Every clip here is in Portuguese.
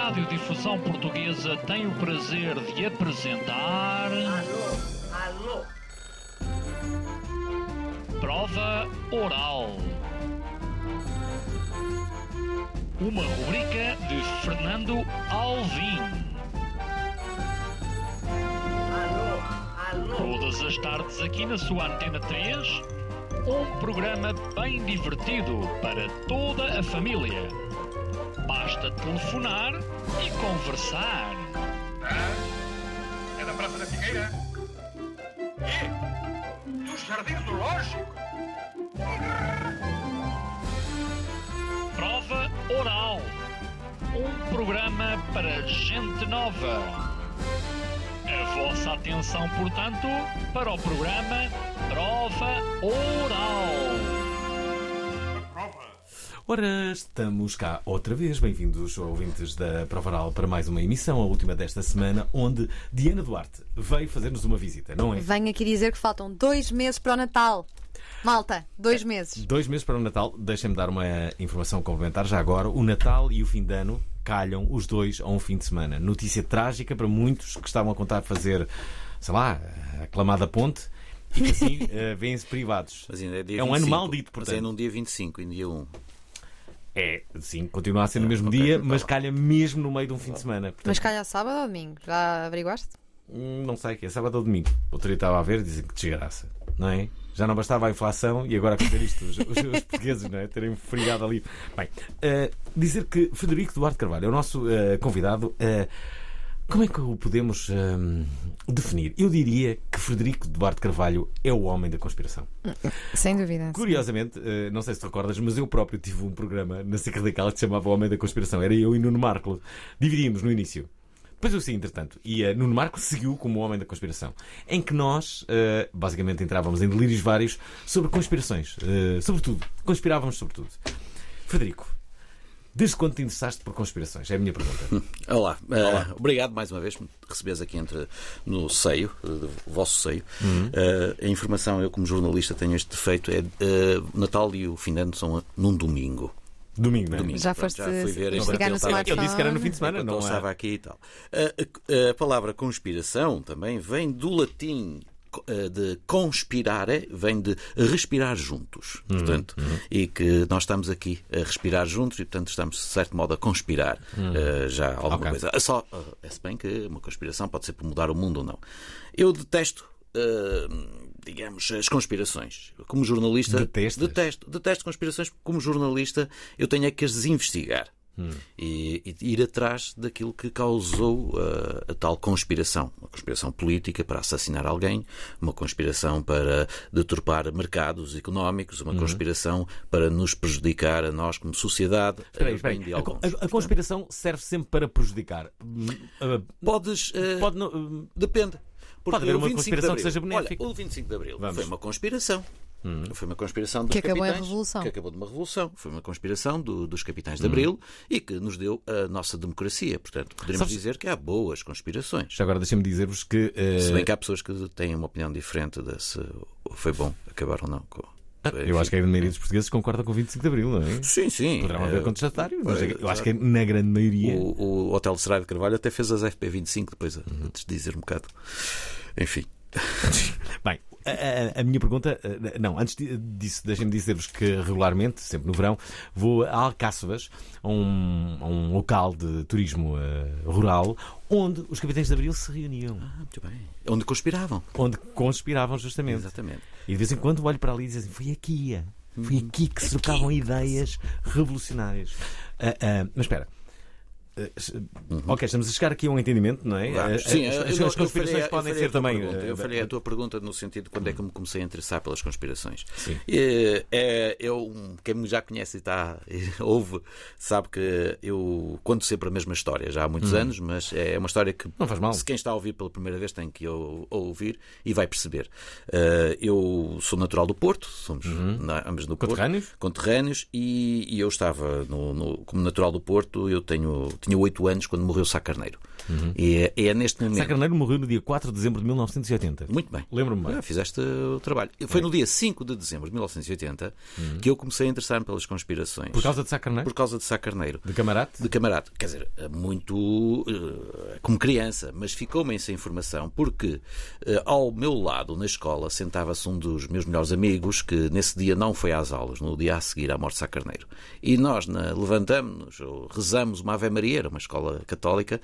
Radiodifusão Portuguesa tem o prazer de apresentar... Alô? Prova Oral. Uma rubrica de Fernando Alvim. Alô? Todas as tardes aqui na sua Antena 3, um programa bem divertido para toda a família. Basta telefonar e conversar. É da Praça da Figueira? E dos Jardins Zoológicos? Prova Oral. Um programa para gente nova. A vossa atenção, portanto, para o programa Prova Oral. Ora, estamos cá outra vez. Bem-vindos, ouvintes da Prova Oral, para mais uma emissão, a última desta semana, onde Diana Duarte veio fazer-nos uma visita, não é? Venho aqui dizer que faltam 2 meses para o Natal. Malta, 2 meses. 2 meses para o Natal. Deixem-me dar uma informação complementar já agora. O Natal e o fim de ano calham os dois a um fim de semana. Notícia trágica para muitos que estavam a contar fazer, sei lá, a aclamada ponte e que assim vêm-se privados. Mas ainda é dia É um 25, ano maldito, portanto. Mas é num dia 25 e no dia 1. É, sim, continua a ser no mesmo ok, dia, então mas tá. calha mesmo no meio de um fim de semana. Portanto, Mas calhar sábado ou domingo? Já averiguaste? não sei, que é sábado ou domingo. Outro dia estava a ver e dizem que desgraça, não é? Já não bastava a inflação e agora acontecer isto, os portugueses, não é? Terem friado ali. Bem, dizer que Frederico Duarte Carvalho é o nosso convidado. Como é que o podemos definir? Eu diria que Frederico Duarte Carvalho é o homem da conspiração. Sem dúvida. Curiosamente, não sei se te recordas, mas eu próprio tive um programa na SIC Radical que se chamava O Homem da Conspiração. Era eu e Nuno Marco. Dividíamos no início. Depois eu sei, entretanto. E Nuno Marco seguiu como o Homem da Conspiração. Em que nós, basicamente, entrávamos em delírios vários sobre conspirações. Sobre tudo. Conspirávamos sobre tudo. Frederico, desde quando te interessaste por conspirações? É a minha pergunta. Olá. Obrigado mais uma vez por me receberes aqui no seio, do vosso seio. A informação, eu como jornalista tenho este defeito, Natal e o fim de ano são num domingo. Domingo, não é? Já foste fui ver investigar no enquanto ele smartphone? Eu disse que era no fim de semana, Não não estava é? aqui e tal. A palavra conspiração também vem do latim de conspirare, vem de respirar juntos, portanto, e que nós estamos aqui a respirar juntos e, portanto, estamos, de certo modo, a conspirar já alguma Ok. coisa. Se bem que uma conspiração pode ser por mudar o mundo ou não. Eu detesto, digamos, as conspirações. Como jornalista, Detestas? detesto conspirações, porque como jornalista eu tenho é que as desinvestigar. E ir atrás daquilo que causou a tal conspiração. Uma conspiração política para assassinar alguém, uma conspiração para deturpar mercados económicos, uma conspiração para nos prejudicar a nós como sociedade. Espera aí. bem de alguns. A conspiração serve sempre para prejudicar. Pode, depende. Porque Pode haver o uma 25 de conspiração que Abril- seja benéfica. Olha, o 25 de Abril Vamos. foi uma conspiração. Foi uma conspiração dos Que acabou em capitães, revolução. que acabou de uma revolução. Foi uma conspiração dos capitães de Abril e que nos deu a nossa democracia. Portanto, poderemos Sabes- dizer que há boas conspirações. Já agora deixem-me dizer-vos que... Se bem que há pessoas que têm uma opinião diferente de se foi bom acabar ou não. eu acho que a maioria dos portugueses concorda com o 25 de Abril, não é? Sim. Poderão haver contestatários, mas é, eu acho que na grande maioria... O Hotel de Serra de Carvalho até fez as FP25 depois, antes de dizer um bocado. Enfim. Bem, a minha pergunta... Não, antes disso, deixem-me dizer-vos que regularmente, sempre no verão, vou a Alcáçovas, a um local de turismo rural, onde os capitães de Abril se reuniam. Muito bem. Onde conspiravam. Onde conspiravam, justamente. Exatamente. E de vez em quando olho para ali e digo assim, foi aqui que se trocavam ideias revolucionárias. Mas espera. Ok, estamos a chegar aqui a um entendimento, não é? Claro. Sim, As conspirações podem ser também... Eu falei a tua pergunta no sentido de quando é que me comecei a interessar pelas conspirações. Sim. Quem me já conhece e ouve, sabe que eu conto sempre a mesma história, já há muitos anos, mas é uma história que Não faz mal. se quem está a ouvir pela primeira vez tem que ouvir e vai perceber. Eu sou natural do Porto, somos ambos do Porto. Conterrâneos? Conterrâneos, e eu estava como natural do Porto, eu tinha tinha 8 anos quando morreu Sá Carneiro. E é neste momento... Sá Carneiro morreu no dia 4 de dezembro de 1980. Muito bem. Lembro-me bem. Fizeste o trabalho. Foi no dia 5 de dezembro de 1980 que eu comecei a interessar-me pelas conspirações. Por causa de Sá Carneiro? Por causa de Sá Carneiro. De Camarate? De Camarate. Quer dizer, muito como criança, mas ficou-me essa informação porque ao meu lado, na escola, sentava-se um dos meus melhores amigos que nesse dia não foi às aulas, no dia a seguir à morte de Sá Carneiro. E nós levantamos-nos, ou rezamos uma Ave Maria, era uma escola católica,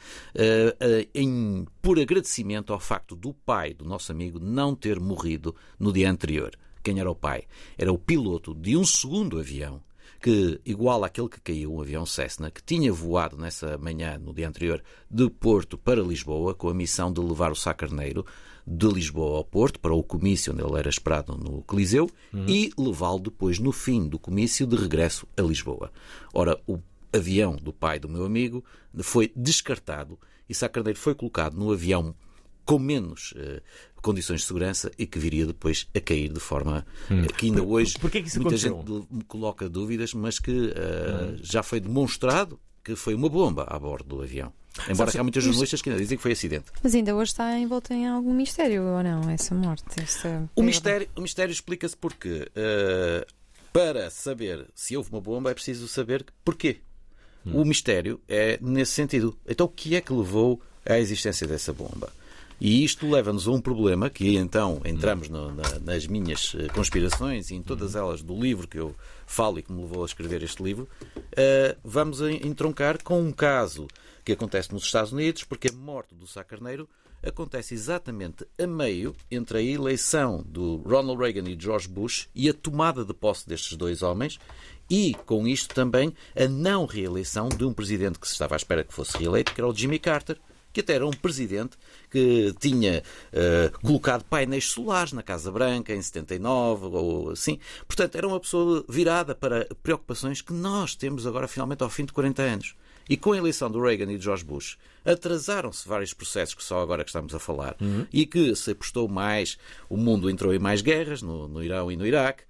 por agradecimento ao facto do pai do nosso amigo não ter morrido no dia anterior. Quem era o pai? Era o piloto de um segundo avião, que, igual àquele que caiu, um avião Cessna, que tinha voado nessa manhã, no dia anterior, de Porto para Lisboa, com a missão de levar o Sá Carneiro de Lisboa ao Porto, para o comício onde ele era esperado no Coliseu, e levá-lo depois, no fim do comício, de regresso a Lisboa. Ora, o avião do pai do meu amigo foi descartado e Sá Carneiro foi colocado no avião com menos condições de segurança e que viria depois a cair de forma que ainda hoje Porquê que isso muita aconteceu? gente me coloca dúvidas, mas que já foi demonstrado que foi uma bomba a bordo do avião. Embora há muitos jornalistas que ainda dizem que foi acidente. Mas ainda hoje está envolto em algum mistério, ou não? Essa morte? O mistério explica-se porque para saber se houve uma bomba é preciso saber porquê. O mistério é nesse sentido. Então o que é que levou à existência dessa bomba? E isto leva-nos a um problema que então entramos nas minhas conspirações e em todas elas do livro que eu falo e que me levou a escrever este livro. Vamos entroncar com um caso que acontece nos Estados Unidos, porque a morte do Sá Carneiro acontece exatamente a meio entre a eleição do Ronald Reagan e George Bush e a tomada de posse destes dois homens e, com isto também, a não reeleição de um presidente que se estava à espera que fosse reeleito, que era o Jimmy Carter, que até era um presidente que tinha colocado painéis solares na Casa Branca em 79 ou assim. Portanto, era uma pessoa virada para preocupações que nós temos agora finalmente ao fim de 40 anos. E com a eleição do Reagan e de George Bush, atrasaram-se vários processos que só agora que estamos a falar e que se apostou mais, o mundo entrou em mais guerras no Irão e no Iraque,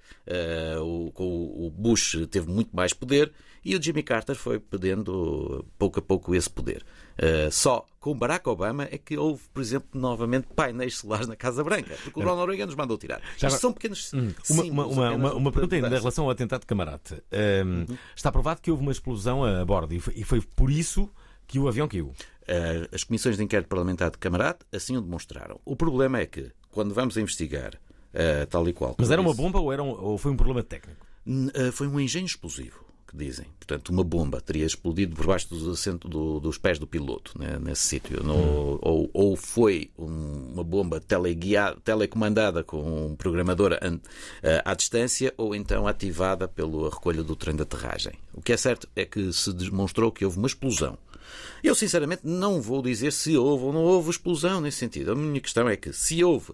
o Bush teve muito mais poder e o Jimmy Carter foi perdendo pouco a pouco esse poder. Só com Barack Obama é que houve, por exemplo, novamente painéis solares na Casa Branca, porque o Ronald Reagan nos mandou tirar. Isto são pequenos uma pergunta ainda em relação ao atentado de Camarate. Está provado que houve uma explosão a bordo e foi por isso que o avião caiu. As comissões de inquérito parlamentar de Camarate assim o demonstraram. O problema é que, quando vamos a investigar tal e qual... Mas era uma bomba ou foi um problema técnico? Foi um engenho explosivo, que dizem. Portanto, uma bomba teria explodido por baixo dos pés do piloto, né, nesse sítio. Ou foi uma bomba telecomandada com um programador à distância, ou então ativada pela recolha do trem de aterragem. O que é certo é que se demonstrou que houve uma explosão. Eu, sinceramente, não vou dizer se houve ou não houve explosão nesse sentido. A minha questão é que, se houve,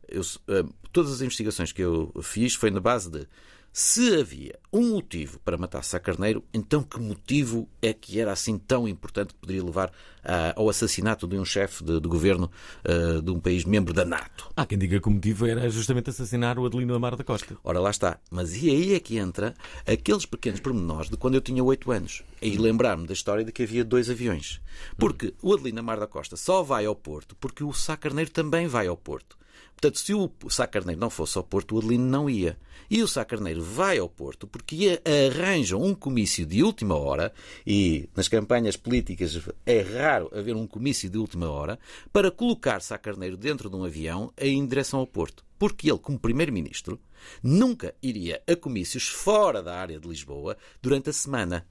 todas as investigações que eu fiz foi na base de se havia um motivo para matar Sá Carneiro, então que motivo é que era assim tão importante que poderia levar ao assassinato de um chefe de governo de um país membro da NATO? Há quem diga que o motivo era justamente assassinar o Adelino Amaro da Costa. Ora, lá está. Mas e aí é que entra aqueles pequenos pormenores de quando eu tinha 8 anos. E lembrar-me da história de que havia 2 aviões. Porque o Adelino Amaro da Costa só vai ao Porto porque o Sá Carneiro também vai ao Porto. Portanto, se o Sá Carneiro não fosse ao Porto, o Adelino não ia. E o Sá Carneiro vai ao Porto porque arranjam um comício de última hora, e nas campanhas políticas é raro haver um comício de última hora, para colocar Sá Carneiro dentro de um avião em direção ao Porto. Porque ele, como Primeiro-Ministro, nunca iria a comícios fora da área de Lisboa durante a semana.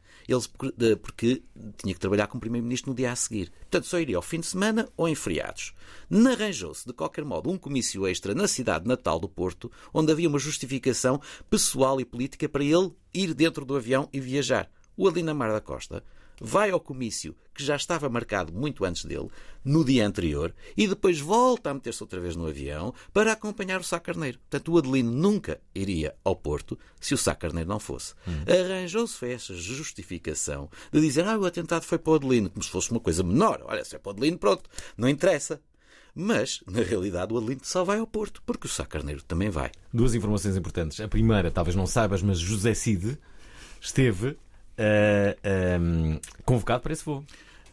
Porque tinha que trabalhar como Primeiro-Ministro no dia a seguir. Portanto, só iria ao fim de semana ou em feriados. Arranjou-se, de qualquer modo, um comício extra na cidade natal do Porto, onde havia uma justificação pessoal e política para ele ir dentro do avião e viajar. O Adelino Amaro da Costa vai ao comício que já estava marcado muito antes dele, no dia anterior, e depois volta a meter-se outra vez no avião para acompanhar o Sá Carneiro. Portanto, o Adelino nunca iria ao Porto se o Sá Carneiro não fosse. Arranjou-se essa justificação de dizer o atentado foi para o Adelino, como se fosse uma coisa menor. Olha, se é para o Adelino, pronto, não interessa. Mas, na realidade, o Adelino só vai ao Porto, porque o Sá Carneiro também vai. 2 informações importantes. A primeira, talvez não saibas, mas José Cid esteve convocado para esse voo.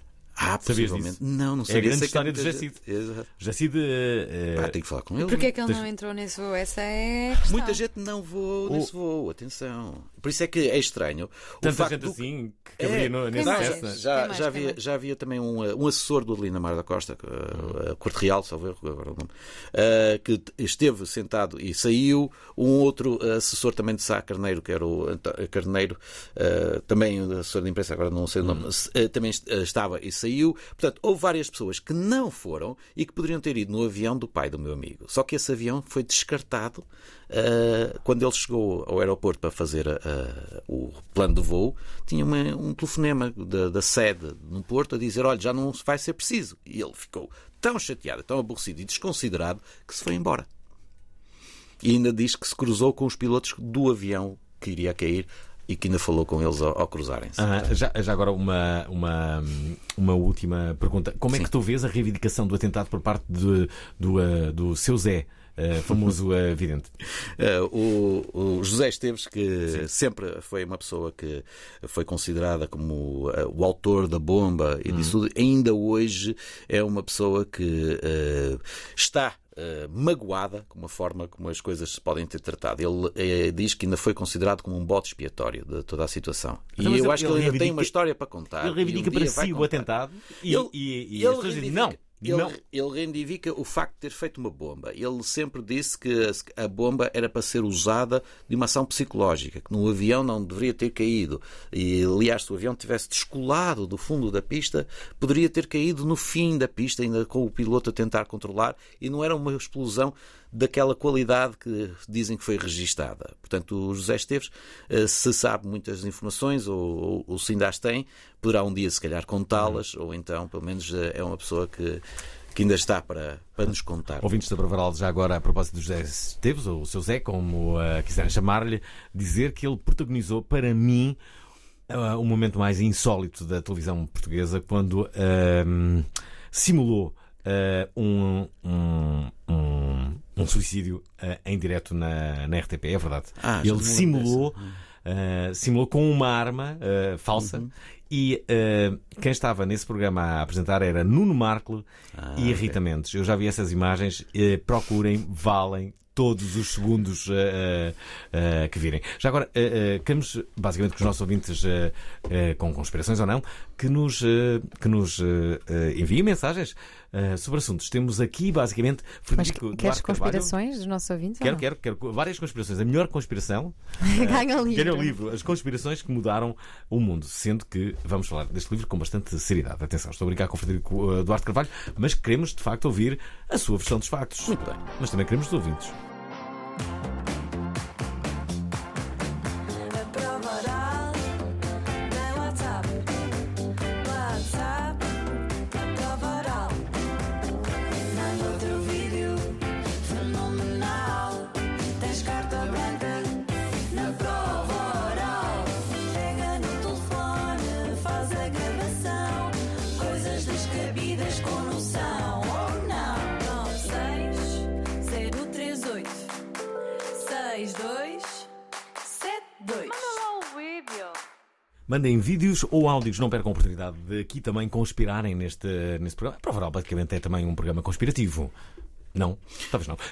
Sabias possivelmente. disso? Não É sabia. a grande Sei que história de muita Jacide. gente- Exato. Jacide. Tenho que falar com ele. Porquê é que ele não entrou nesse voo? Essa é a questão. Muita gente não voou nesse voo, atenção. Por isso é que é estranho. O Tanta facto gente do- assim que caberia nesse Quem mais? Cessna. Já, mais? já havia também um assessor do Adelina Mar da Costa, a Corte Real, salvo erro, agora o nome, que esteve sentado e saiu. Um outro assessor também de Sá Carneiro, que era o Carneiro, também assessor de imprensa, agora não sei o nome, também estava e saiu. Portanto, houve várias pessoas que não foram e que poderiam ter ido no avião do pai do meu amigo. Só que esse avião foi descartado quando ele chegou ao aeroporto para fazer o plano de voo. Tinha um telefonema da sede no Porto a dizer: olha, já não vai ser preciso. E ele ficou tão chateado, tão aborrecido e desconsiderado que se foi embora. E ainda diz que se cruzou com os pilotos do avião que iria cair e que ainda falou com eles ao cruzarem-se. Já agora uma última pergunta. Como é que tu vês a reivindicação do atentado por parte do seu Zé, famoso vidente? O José Esteves, que sempre foi uma pessoa que foi considerada como o autor da bomba e disso tudo, ainda hoje é uma pessoa que está magoada com a forma como as coisas se podem ter tratado. Ele diz que ainda foi considerado como um bode expiatório de toda a situação. Então, E eu mas acho que ele ainda tem uma história para contar. Ele reivindica para si o atentado e as pessoas dizem não. Ele reivindica o facto de ter feito uma bomba. Ele sempre disse que a bomba era para ser usada de uma ação psicológica, que no avião não deveria ter caído. E, aliás, se o avião tivesse descolado do fundo da pista, poderia ter caído no fim da pista, ainda com o piloto a tentar controlar, e não era uma explosão daquela qualidade que dizem que foi registada. Portanto, o José Esteves, se sabe muitas informações, ou se ainda as tem, poderá um dia, se calhar, contá-las, ou então, pelo menos, é uma pessoa que ainda está para nos contar. Ouvintes da Bravaral, já agora, a propósito do José Esteves, ou o seu Zé, como quiserem chamar-lhe, dizer que ele protagonizou, para mim, o momento mais insólito da televisão portuguesa, quando simulou um suicídio em direto na RTP, é verdade. Ele simulou com uma arma falsa. E quem estava nesse programa a apresentar era Nuno Marco e Rita Mendes. Eu já vi essas imagens. Procurem, valem todos os segundos que virem. Já agora, queremos, basicamente, que os nossos ouvintes, com conspirações ou não, que nos enviem mensagens sobre assuntos. Temos aqui, basicamente, Frederico Mas queres Duarte Carvalho. conspirações dos nossos ouvintes? Quero várias conspirações. A melhor conspiração Ganha o livro. ganha o livro. As conspirações que mudaram o mundo. Sendo que vamos falar deste livro com bastante seriedade. Atenção, estou a brincar com o Frederico Duarte Carvalho, mas queremos, de facto, ouvir a sua versão dos factos. Muito bem. Mas também queremos os ouvintes. Mandem vídeos ou áudios, não percam a oportunidade de aqui também conspirarem neste programa. Provavelmente, basicamente, é também um programa conspirativo. Não? Talvez não.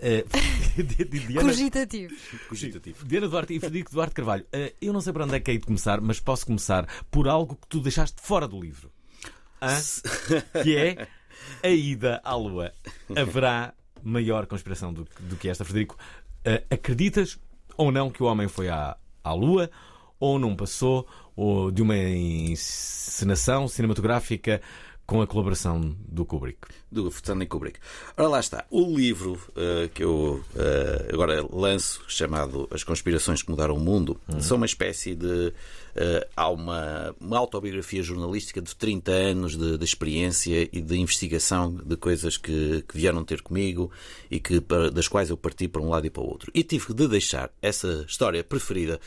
Cogitativo. Diana Duarte e Frederico Duarte Carvalho, eu não sei para onde é que hei de começar, mas posso começar por algo que tu deixaste fora do livro. Que é a ida à Lua. Haverá maior conspiração do que esta, Frederico? Acreditas ou não que o homem foi à Lua, ou não passou, ou de uma encenação cinematográfica com a colaboração do Kubrick? Do Stanley Kubrick. Ora, lá está. O livro que eu agora lanço, chamado As Conspirações que Mudaram o Mundo, são uma espécie de... há uma autobiografia jornalística de 30 anos de experiência e de investigação de coisas que vieram ter comigo e das quais eu parti para um lado e para o outro. E tive de deixar essa história preferida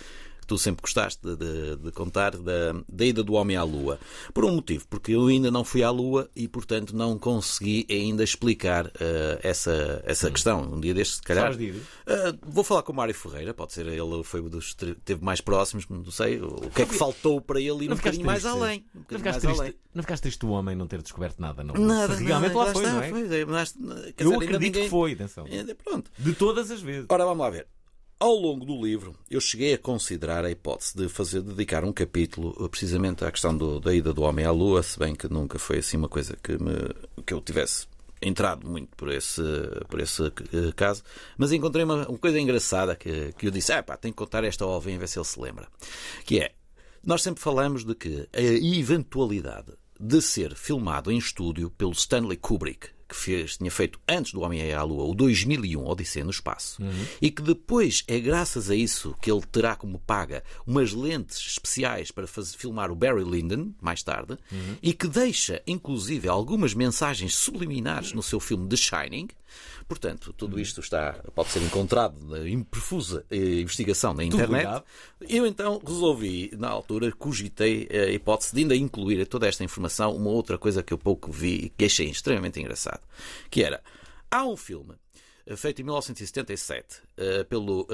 que tu sempre gostaste de contar, da ida do homem à Lua. Por um motivo, porque eu ainda não fui à Lua e, portanto, não consegui ainda explicar essa questão. Um dia destes, se calhar. Vou falar com o Mário Ferreira, pode ser ele foi dos que esteve mais próximos, não sei. O que é que faltou para ele ir um bocadinho mais além? Não ficaste triste do homem não ter descoberto nada, não? Nada, realmente lá foi, não é? Eu acredito que foi, atenção. Pronto. De todas as vezes. Ora, vamos lá ver. Ao longo do livro, eu cheguei a considerar a hipótese de dedicar um capítulo precisamente à questão da ida do homem à Lua, se bem que nunca foi assim uma coisa que eu tivesse entrado muito por esse caso, mas encontrei uma coisa engraçada que eu disse, tenho que contar esta ao Alvin, ver se ele se lembra, que é, nós sempre falamos de que a eventualidade de ser filmado em estúdio pelo Stanley Kubrick, que tinha feito antes do Homem à Lua o 2001 Odisseia no Espaço, e que depois é graças a isso que ele terá como paga umas lentes especiais para filmar o Barry Lyndon mais tarde, e que deixa inclusive algumas mensagens subliminares no seu filme The Shining. Portanto, tudo isto pode ser encontrado em profusa investigação na internet. Eu então resolvi, na altura, cogitei a hipótese de ainda incluir toda esta informação uma outra coisa que eu pouco vi e que achei extremamente engraçado, que era, há um filme feito em 1977 pelo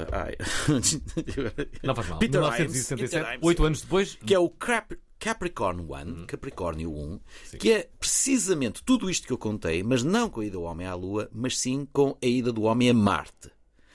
não faz mal. Peter 1977, 8 anos depois, que é o Capricórnio 1, que é precisamente tudo isto que eu contei, mas não com a ida do homem à Lua, mas sim com a ida do homem a Marte.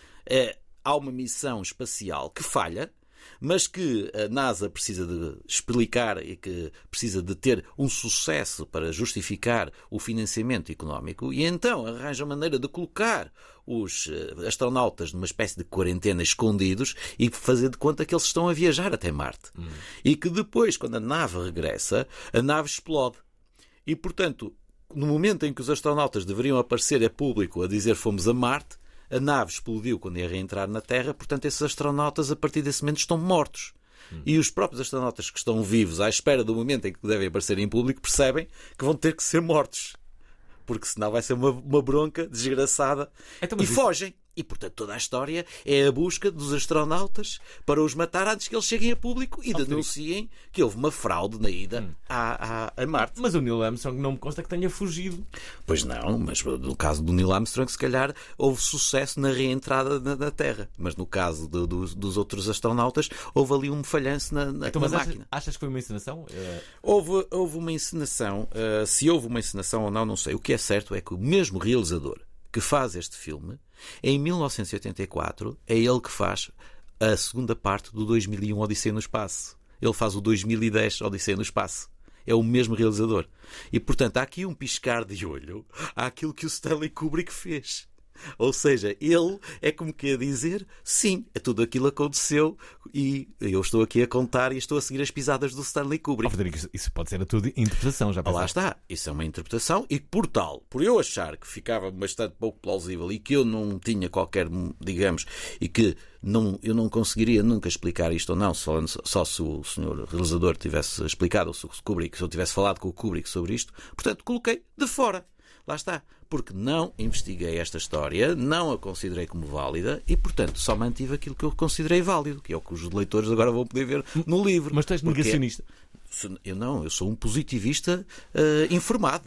Há uma missão espacial que falha, mas que a NASA precisa de explicar e que precisa de ter um sucesso para justificar o financiamento económico, e então arranja maneira de colocar os astronautas numa espécie de quarentena escondidos e fazer de conta que eles estão a viajar até Marte. E que depois, quando a nave regressa, a nave explode. E, portanto, no momento em que os astronautas deveriam aparecer a público a dizer fomos a Marte, a nave explodiu quando ia reentrar na Terra, portanto esses astronautas a partir desse momento estão mortos. E os próprios astronautas que estão vivos à espera do momento em que devem aparecer em público percebem que vão ter que ser mortos. Porque senão vai ser uma bronca desgraçada. Então, e fogem. E, portanto, toda a história é a busca dos astronautas para os matar antes que eles cheguem a público e denunciem que houve uma fraude na ida a Marte. Mas o Neil Armstrong não me consta que tenha fugido. Pois não, mas no caso do Neil Armstrong, se calhar, houve sucesso na reentrada na Terra. Mas no caso dos outros astronautas, houve ali um falhanço na máquina. Achas que foi uma encenação? Houve uma encenação. Se houve uma encenação ou não sei. O que é certo é que o mesmo realizador que faz este filme, em 1984, é ele que faz a segunda parte do 2001 Odisseia no Espaço. Ele faz o 2010 Odisseia no Espaço. É o mesmo realizador. E, portanto, há aqui um piscar de olho àquilo que o Stanley Kubrick fez. Ou seja, ele é como que a dizer, sim, tudo aquilo aconteceu e eu estou aqui a contar e estou a seguir as pisadas do Stanley Kubrick. Frederico, isso pode ser a tua interpretação, já pensaste? Lá está, isso é uma interpretação e por eu achar que ficava bastante pouco plausível e que eu não tinha qualquer, digamos, e que eu não conseguiria nunca explicar isto ou não, só se o senhor realizador tivesse explicado, ou se eu tivesse falado com o Kubrick sobre isto, portanto, coloquei de fora. Lá está, porque não investiguei esta história, não a considerei como válida e, portanto, só mantive aquilo que eu considerei válido, que é o que os leitores agora vão poder ver no livro. Mas tu és negacionista? Eu sou um positivista informado.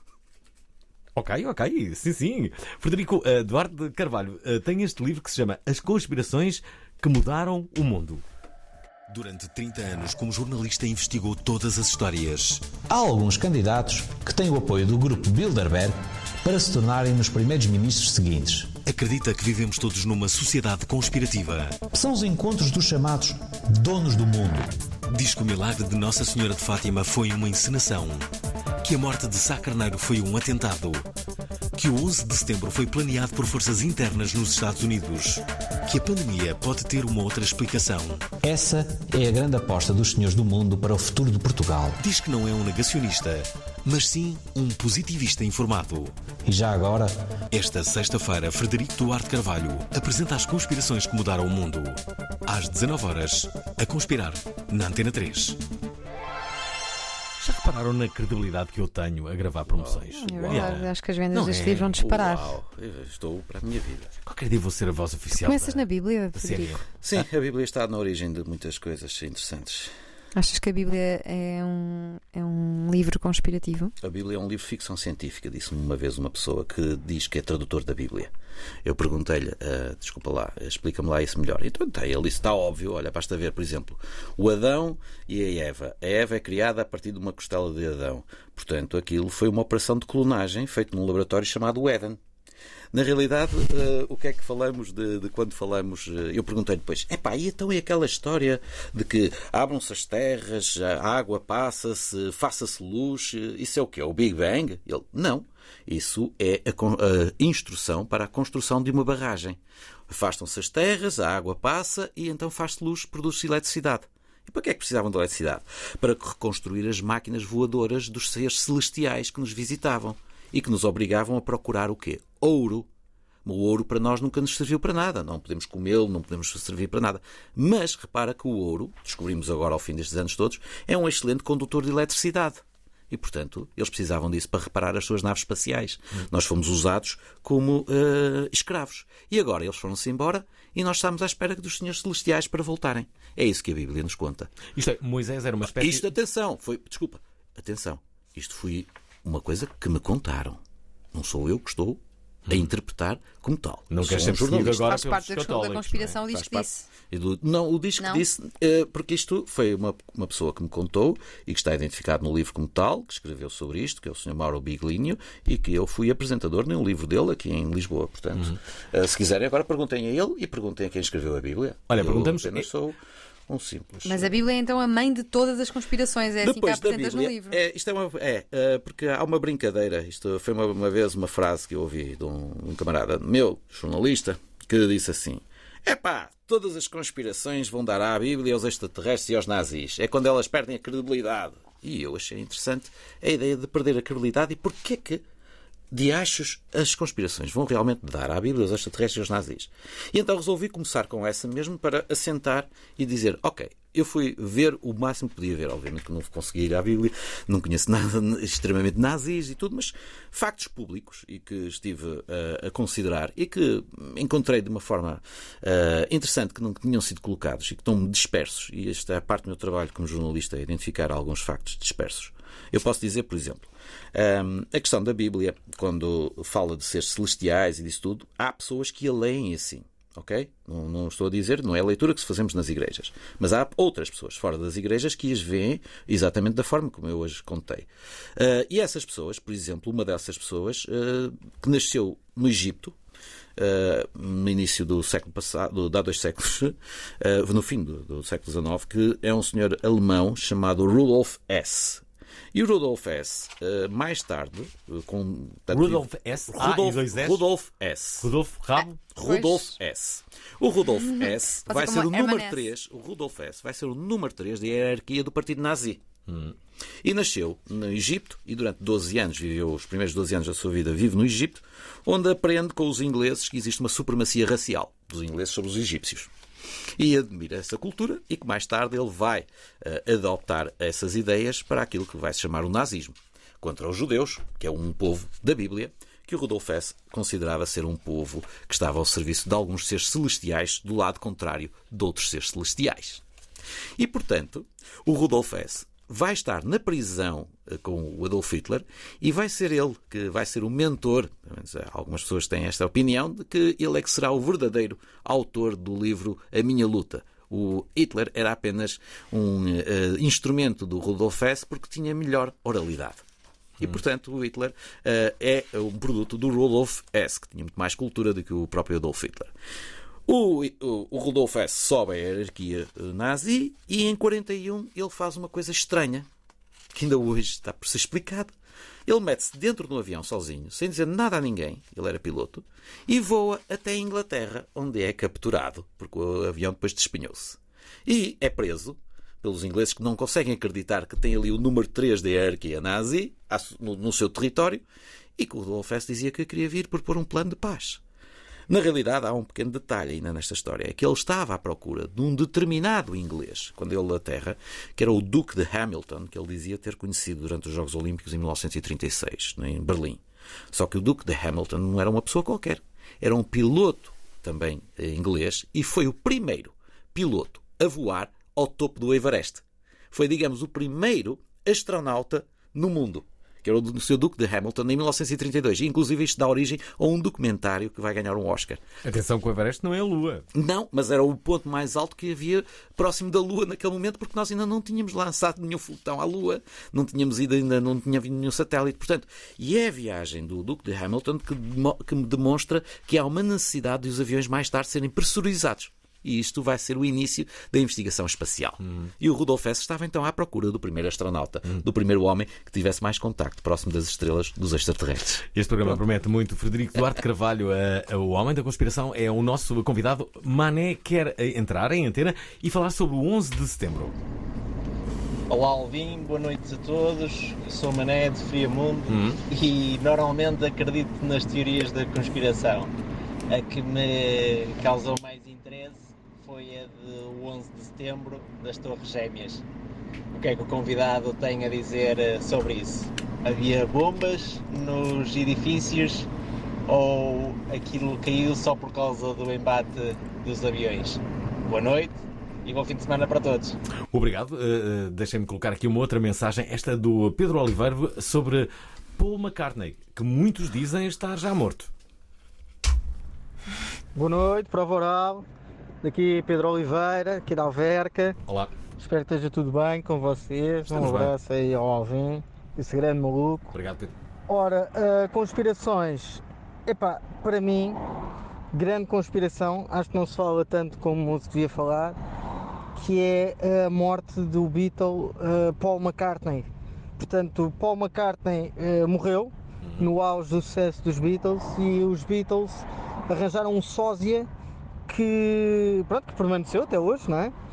Ok, sim. Frederico Duarte de Carvalho tem este livro que se chama As Conspirações que Mudaram o Mundo. Durante 30 anos, como jornalista, investigou todas as histórias. Há alguns candidatos que têm o apoio do grupo Bilderberg para se tornarem nos primeiros ministros seguintes. Acredita que vivemos todos numa sociedade conspirativa. São os encontros dos chamados donos do mundo. Diz que o milagre de Nossa Senhora de Fátima foi uma encenação. Que a morte de Sá Carneiro foi um atentado. Que o 11 de setembro foi planeado por forças internas nos Estados Unidos. Que a pandemia pode ter uma outra explicação. Essa é a grande aposta dos senhores do mundo para o futuro de Portugal. Diz que não é um negacionista, mas sim um positivista informado. E já agora... Esta sexta-feira, Frederico Duarte Carvalho apresenta as conspirações que mudaram o mundo. Às 19h, a conspirar na Antena 3. Já repararam na credibilidade que eu tenho a gravar promoções? É verdade, acho que as vendas Não deste é? livro vão disparar. Uau, eu estou para a minha vida. Qualquer dia vou ser a voz oficial. Começas na Bíblia, da série. Frederico? Sim, a Bíblia está na origem de muitas coisas interessantes. Achas que a Bíblia é um livro conspirativo? A Bíblia é um livro de ficção científica, disse-me uma vez uma pessoa que diz que é tradutor da Bíblia. Eu perguntei-lhe, desculpa lá, explica-me lá isso melhor. Então ele disse, está óbvio, olha, basta ver, por exemplo, o Adão e a Eva. A Eva é criada a partir de uma costela de Adão. Portanto, aquilo foi uma operação de clonagem feita num laboratório chamado Éden. Na realidade, o que é que falamos de quando falamos... Eu perguntei depois, e então é aquela história de que abram-se as terras, a água passa-se, faça-se luz, isso é o quê? É o Big Bang? Ele, não. Isso é a instrução para a construção de uma barragem. Afastam-se as terras, a água passa e então faz-se luz, produz-se eletricidade. E para que é que precisavam de eletricidade? Para reconstruir as máquinas voadoras dos seres celestiais que nos visitavam e que nos obrigavam a procurar o quê? Ouro. O ouro para nós nunca nos serviu para nada. Não podemos comê-lo, não podemos servir para nada. Mas repara que o ouro, descobrimos agora ao fim destes anos todos, é um excelente condutor de eletricidade. E, portanto, eles precisavam disso para reparar as suas naves espaciais. Nós fomos usados como escravos. E agora eles foram-se embora e nós estamos à espera dos senhores celestiais para voltarem. É isso que a Bíblia nos conta. Isto é, Moisés era uma espécie... Atenção, isto foi uma coisa que me contaram. Não sou eu que estou a interpretar como tal. Não queres ser ser perseguido agora Faz pelos parte da católicos, conspiração, diz que disse. Não, o diz que Não? disse, porque isto foi uma pessoa que me contou e que está identificado no livro como tal, que escreveu sobre isto, que é o Sr. Mauro Biglino, e que eu fui apresentador num livro dele aqui em Lisboa. Portanto, se quiserem, agora perguntem a ele e perguntem a quem escreveu a Bíblia. Olha, perguntamos... Eu apenas sou um simples. Mas a Bíblia é então a mãe de todas as conspirações, é assim que a apresentas no livro. Porque há uma brincadeira. Isto foi uma vez uma frase que eu ouvi de um camarada meu, jornalista, que disse assim: todas as conspirações vão dar à Bíblia, aos extraterrestres e aos nazis. É quando elas perdem a credibilidade. E eu achei interessante a ideia de perder a credibilidade. E porquê que de achos as conspirações vão realmente dar à Bíblia, aos extraterrestres e aos nazis? E então resolvi começar com essa mesmo para assentar e dizer, ok, eu fui ver o máximo que podia ver. Obviamente que não consegui ir à Bíblia, não conheço nada extremamente nazis e tudo, mas factos públicos e que estive a considerar e que encontrei de uma forma interessante, que não tinham sido colocados e que estão dispersos. E esta é a parte do meu trabalho como jornalista, é identificar alguns factos dispersos. Eu posso dizer, por exemplo, a questão da Bíblia, quando fala de seres celestiais e disso tudo, há pessoas que a leem assim. Ok? Não estou a dizer, não é a leitura que se fazemos nas igrejas. Mas há outras pessoas fora das igrejas que as veem exatamente da forma como eu hoje contei. E essas pessoas, por exemplo, uma dessas pessoas que nasceu no Egito, no início do século passado, de há 2 séculos, no fim do século XIX, que é um senhor alemão chamado Rudolf Hess. E o Rudolf Hess, mais tarde... Rudolf Hess? Rudolf Hess. Rudolf Rabo? Rudolf Hess. O Rudolf Hess vai ser o número Hermann 3. O Rudolf Hess vai ser o número 3 da hierarquia do Partido Nazi. E nasceu no Egito e durante 12 anos, viveu os primeiros 12 anos da sua vida, vive no Egito, onde aprende com os ingleses que existe uma supremacia racial dos ingleses sobre os egípcios. E admira essa cultura e que mais tarde ele vai adoptar essas ideias para aquilo que vai se chamar o nazismo. Contra os judeus, que é um povo da Bíblia, que o Rudolf Hess considerava ser um povo que estava ao serviço de alguns seres celestiais do lado contrário de outros seres celestiais. E, portanto, o Rudolf Hess vai estar na prisão com o Adolf Hitler e vai ser ele que vai ser o mentor. Algumas pessoas têm esta opinião de que ele é que será o verdadeiro autor do livro A Minha Luta. O Hitler era apenas um instrumento do Rudolf Hess porque tinha melhor oralidade. E, portanto, o Hitler é um produto do Rudolf Hess, que tinha muito mais cultura do que o próprio Adolf Hitler. O Rudolf Hess sobe a hierarquia nazi e em 41 ele faz uma coisa estranha, que ainda hoje está por ser explicado. Ele mete-se dentro de um avião sozinho, sem dizer nada a ninguém, ele era piloto, e voa até a Inglaterra, onde é capturado, porque o avião depois despenhou-se. E é preso pelos ingleses que não conseguem acreditar que tem ali o número 3 da hierarquia nazi no seu território e que o Rudolf Hess dizia que queria vir propor um plano de paz. Na realidade, há um pequeno detalhe ainda nesta história. É que ele estava à procura de um determinado inglês, quando ele aterra, que era o Duque de Hamilton, que ele dizia ter conhecido durante os Jogos Olímpicos em 1936, em Berlim. Só que o Duque de Hamilton não era uma pessoa qualquer. Era um piloto também inglês e foi o primeiro piloto a voar ao topo do Everest. Foi, digamos, o primeiro astronauta no mundo, que era o seu Duque de Hamilton, em 1932. E, inclusive, isto dá origem a um documentário que vai ganhar um Oscar. Atenção que o Everest não é a Lua. Não, mas era o ponto mais alto que havia próximo da Lua naquele momento, porque nós ainda não tínhamos lançado nenhum foguetão à Lua, não tínhamos ido, ainda não tinha vindo nenhum satélite. Portanto, e é a viagem do Duque de Hamilton que me demonstra que há uma necessidade de os aviões mais tarde serem pressurizados. E isto vai ser o início da investigação espacial. E o Rudolf Hess estava então à procura do primeiro astronauta, do primeiro homem que tivesse mais contacto próximo das estrelas dos extraterrestres. Este programa promete muito. Frederico Duarte Carvalho, o homem da conspiração, é o nosso convidado. Mané quer entrar em antena e falar sobre o 11 de setembro. Olá Alvin, boa noite a todos. Eu sou o Mané de Friamundo e normalmente acredito nas teorias da conspiração. A que me causou mais interesse foi a do 11 de setembro das Torres Gêmeas. O que é que o convidado tem a dizer sobre isso? Havia bombas nos edifícios ou aquilo caiu só por causa do embate dos aviões? Boa noite e bom fim de semana para todos. Obrigado. Deixem-me colocar aqui uma outra mensagem, esta do Pedro Oliveira, sobre Paul McCartney, que muitos dizem estar já morto. Boa noite, prova oral. Daqui Pedro Oliveira, aqui da Alverca. Olá. Espero que esteja tudo bem com vocês. Um abraço aí ao Alvin, esse grande maluco. Obrigado, Pedro. Ora, conspirações. Epá, para mim, grande conspiração, acho que não se fala tanto como se devia falar, que é a morte do Beatle Paul McCartney. Portanto, Paul McCartney morreu no auge do sucesso dos Beatles e os Beatles arranjaram um sósia que permaneceu até hoje, não é?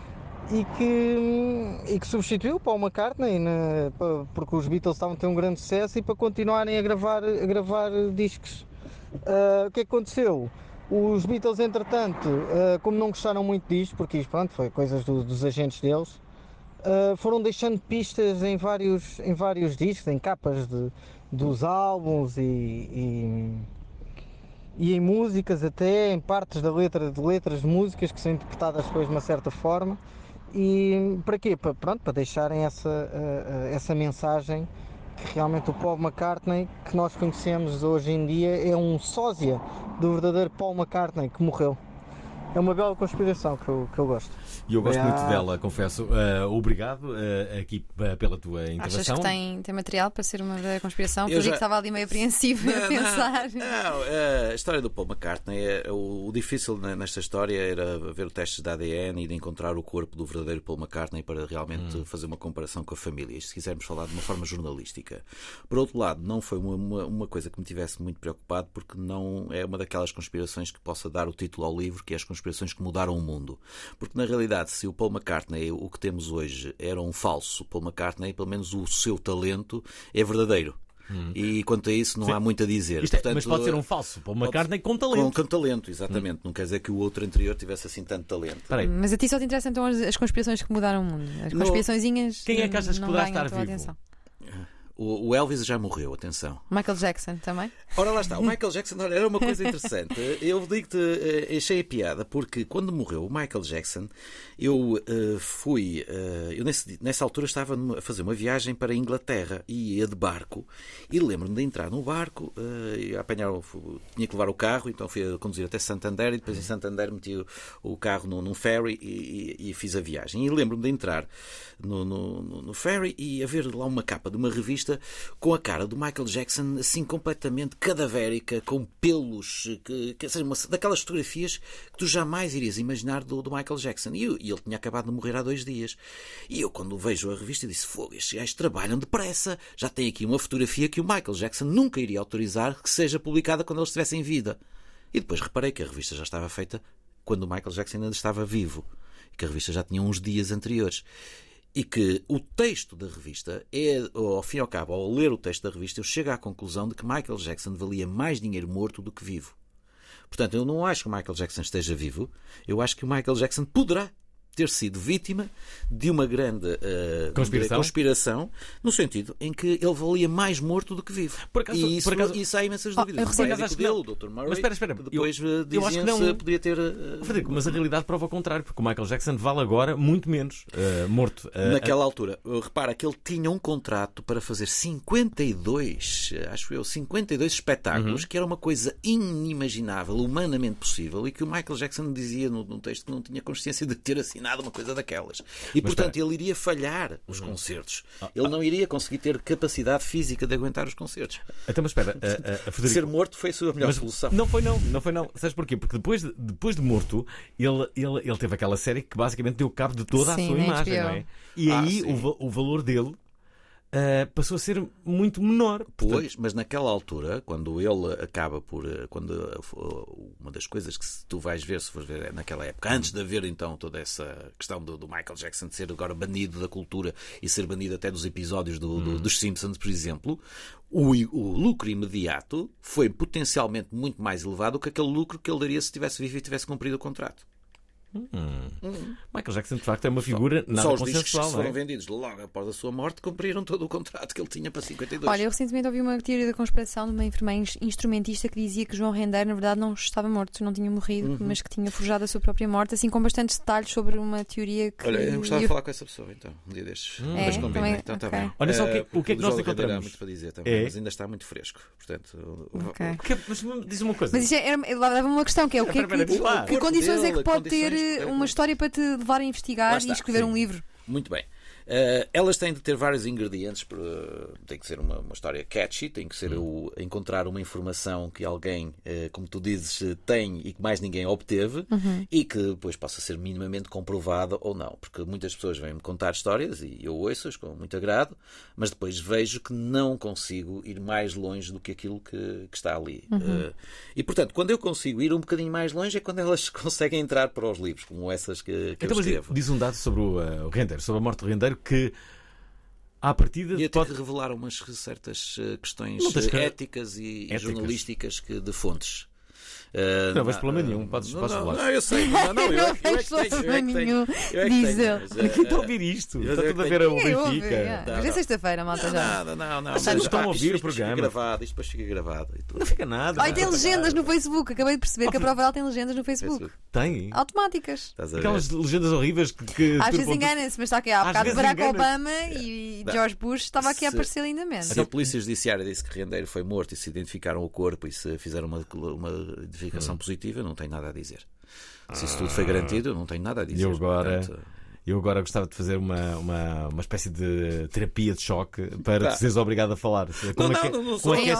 E que substituiu o Paul McCartney, porque os Beatles estavam a ter um grande sucesso e para continuarem a gravar discos. O que aconteceu? Os Beatles, entretanto, como não gostaram muito disto, porque isto foi coisas dos agentes deles, foram deixando pistas em vários discos, em capas dos álbuns e em músicas, até em partes de letras de músicas que são interpretadas depois de uma certa forma. E para quê? Para deixarem essa mensagem que realmente o Paul McCartney que nós conhecemos hoje em dia é um sósia do verdadeiro Paul McCartney que morreu. É uma bela conspiração que eu gosto. E eu gosto muito dela, confesso. Obrigado aqui pela tua intervenção. Achas que tem material para ser uma verdadeira conspiração? Eu já estava ali meio apreensivo a pensar. Não, a história do Paul McCartney, o difícil nesta história era ver o teste de ADN e de encontrar o corpo do verdadeiro Paul McCartney para realmente fazer uma comparação com a família. Isto, se quisermos falar de uma forma jornalística. Por outro lado, não foi uma coisa que me tivesse muito preocupado, porque não é uma daquelas conspirações que possa dar o título ao livro, que é as conspirações que mudaram o mundo. Porque, na realidade, se o Paul McCartney, o que temos hoje, era um falso Paul McCartney, pelo menos o seu talento é verdadeiro. E quanto a isso não há muito a dizer. Portanto, mas pode ser um falso Paul McCartney com talento. Com talento, exatamente. Não quer dizer que o outro anterior tivesse assim tanto talento. Mas a ti só te interessam então as conspirações que mudaram o mundo? As conspiraçõezinhas. Quem é que achas que poderá estar vivo? Atenção. O Elvis já morreu, atenção. Michael Jackson também? Ora, lá está. O Michael Jackson, era uma coisa interessante. Eu digo-te, achei a piada, porque quando morreu o Michael Jackson, eu nessa altura estava a fazer uma viagem para a Inglaterra e ia de barco, e lembro-me de entrar no barco, tinha que levar o carro, então fui a conduzir até Santander, e depois em Santander meti o carro num ferry e fiz a viagem. E lembro-me de entrar no ferry e haver lá uma capa de uma revista com a cara do Michael Jackson assim completamente cadavérica, com pelos, daquelas fotografias que tu jamais irias imaginar do Michael Jackson. E ele tinha acabado de morrer há 2 dias. E eu, quando vejo a revista, disse: fogo, estes gajos trabalham depressa. Já tem aqui uma fotografia que o Michael Jackson nunca iria autorizar que seja publicada quando ele estivesse em vida. E depois reparei que a revista já estava feita quando o Michael Jackson ainda estava vivo. E que a revista já tinha uns dias anteriores. E que o texto da revista ao fim e ao cabo, ao ler o texto da revista, eu chego à conclusão de que Michael Jackson valia mais dinheiro morto do que vivo. Portanto, eu não acho que o Michael Jackson esteja vivo. Eu acho que o Michael Jackson poderá ter sido vítima de uma grande conspiração, no sentido em que ele valia mais morto do que vivo. E isso há imensas dúvidas. O médico dele, o Dr. Murray, mas espera. depois eu acho que não podia ter... Frederico, mas a realidade prova o contrário, porque o Michael Jackson vale agora muito menos morto. Naquela altura, repara que ele tinha um contrato para fazer 52 espetáculos, que era uma coisa inimaginável, humanamente possível, e que o Michael Jackson dizia num texto que não tinha consciência de ter assinado uma coisa daquelas. E, portanto, ele iria falhar os concertos. Ele não iria conseguir ter capacidade física de aguentar os concertos. Então, mas espera, Frederico... Ser morto foi a sua melhor solução. Não foi não. Sabes porquê? Porque depois de morto, ele teve aquela série que basicamente deu cabo de toda a sua imagem, não é? E aí o valor dele passou a ser muito menor. Pois, mas naquela altura, quando ele acaba por... uma das coisas que tu vais ver, se fores ver naquela época, antes de haver então toda essa questão do Michael Jackson de ser agora banido da cultura e ser banido até dos episódios dos Simpsons, por exemplo, o lucro imediato foi potencialmente muito mais elevado do que aquele lucro que ele daria se estivesse vivo e tivesse cumprido o contrato. Michael Jackson de facto é uma figura nada só os discos consensual, que foram vendidos logo após a sua morte cumpriram todo o contrato que ele tinha para 52. Olha, eu recentemente ouvi uma teoria da conspiração de uma enfermeira instrumentista que dizia que João Rendeiro na verdade não estava morto, não tinha morrido, mas que tinha forjado a sua própria morte, assim com bastantes detalhes sobre uma teoria que... Olha, eu gostava de falar com essa pessoa então, um dia destes. Então está bem. Olha só o que é que nós encontramos. Há muito para dizer também, mas ainda está muito fresco. Portanto, mas diz uma coisa. Mas isto leva uma questão que é que condições é que pode ter uma história para te levar a investigar e escrever um livro? Muito bem. Elas têm de ter vários ingredientes. Tem que ser uma história catchy, tem que ser encontrar uma informação que alguém, como tu dizes, tem e que mais ninguém obteve e que depois possa ser minimamente comprovada ou não. Porque muitas pessoas vêm-me contar histórias e eu ouço-as com muito agrado, mas depois vejo que não consigo ir mais longe do que aquilo que está ali. E, portanto, quando eu consigo ir um bocadinho mais longe é quando elas conseguem entrar para os livros, como essas que eu escrevo. Diz um dado sobre o Rendeiro, sobre a morte do Rendeiro, que à partida ia ter que revelar umas certas questões éticas e jornalísticas de fontes. Não vejo problema nenhum, podes falar. Não, eu sei. Eu é que tenho. Diz ele. Ninguém está a ouvir isto. Está tudo a ver o Benfica. Mas é sexta-feira, malta já. Não. Estão a ouvir o programa. Isto depois fica gravado. Não fica nada. Olha, tem legendas no Facebook. Acabei de perceber que a prova oral tem legendas no Facebook. Tem? Automáticas. Aquelas legendas horríveis que às vezes enganem-se, mas está aqui há bocado Barack Obama e George Bush estava aqui a aparecer lindamente. Se a Polícia Judiciária disse que Rendeiro foi morto e se identificaram o corpo e se fizeram uma identificação positiva, não tenho nada a dizer. Se isso tudo foi garantido, não tenho nada a dizer. Eu agora gostava de fazer uma espécie de terapia de choque para te seres obrigado a falar. Não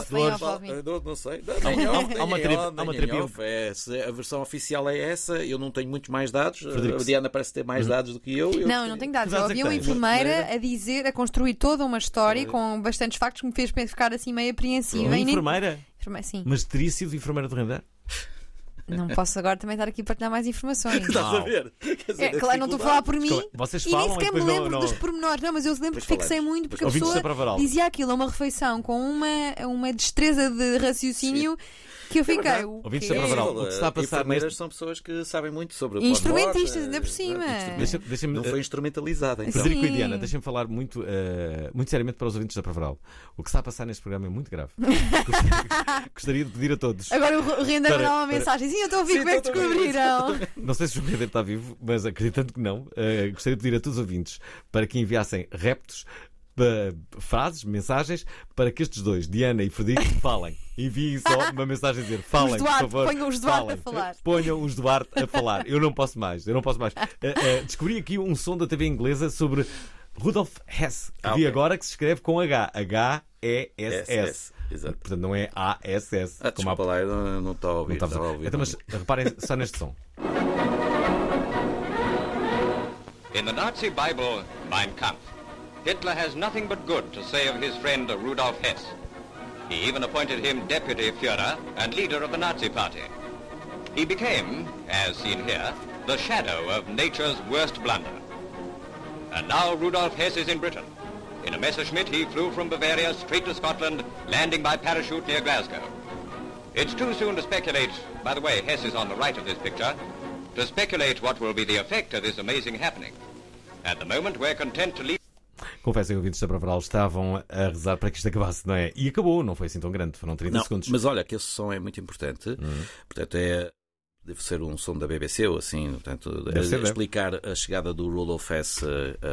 sei. Há uma terapia. A versão oficial é essa. Eu não tenho muito mais dados. A Diana parece ter mais dados do que eu. Não tenho dados. Eu ouvi uma enfermeira a construir toda uma história com bastantes factos que me fez ficar assim meio apreensiva. Uma enfermeira? Sim. Mas teria sido enfermeira de Rendeiro? Não posso agora também estar aqui a partilhar mais informações. Estás a ver? Claro, não estou a falar por mim. Vocês e falam, nem sequer me lembro dos pormenores. Não, mas eu lembro que fixei muito porque a pessoa dizia aquilo a uma refeição com uma destreza de raciocínio que eu fiquei. O que está a passar enfermeiras são pessoas que sabem muito sobre o instrumentistas, ainda por cima. Não foi instrumentalizada. Então. Frederico e Diana, deixem-me falar muito seriamente para os ouvintes da Prova Oral. O que está a passar neste programa é muito grave. Gostaria de pedir a todos. Agora o Rendeiro mandou uma mensagem. Sim, eu estou a ouvir, como é que descobriram? Não sei se o Rendeiro está vivo, mas acreditando que não, gostaria de pedir a todos os ouvintes para que enviassem reptos, frases, mensagens, para que estes dois, Diana e Frederico, falem. Enviem só uma mensagem a dizer: falem, por favor. Ponham os Duarte a falar. Ponham os Duarte a falar. Eu não posso mais. Descobri aqui um som da TV inglesa sobre Rudolf Hess, que vi agora, que se escreve com H. H-E-S-S. Exato. Portanto, não é A-S-S. Desculpa lá, eu não estou a ouvir. Então, mas reparem só neste som. In the Nazi Bible, Mein Kampf, Hitler has nothing but good to say of his friend Rudolf Hess. He even appointed him deputy Führer and leader of the Nazi Party. He became, as seen here, the shadow of nature's worst blunder. And now Rudolf Hess is in Britain. In a Messerschmitt he flew from Bavaria straight to Scotland, landing by parachute near Glasgow. It's too soon to speculate, by the way, Hess is on the right of this picture, to speculate what will be the effect of this amazing happening. At the moment, we're content to leave. Confessem, ouvintes da Provaral estavam a rezar para que isto acabasse, não é? E acabou, não foi assim tão grande, foram 30 segundos. Mas olha, que esse som é muito importante. Portanto, deve ser um som da BBC ou assim, portanto, explicar a chegada do Rudolf Hess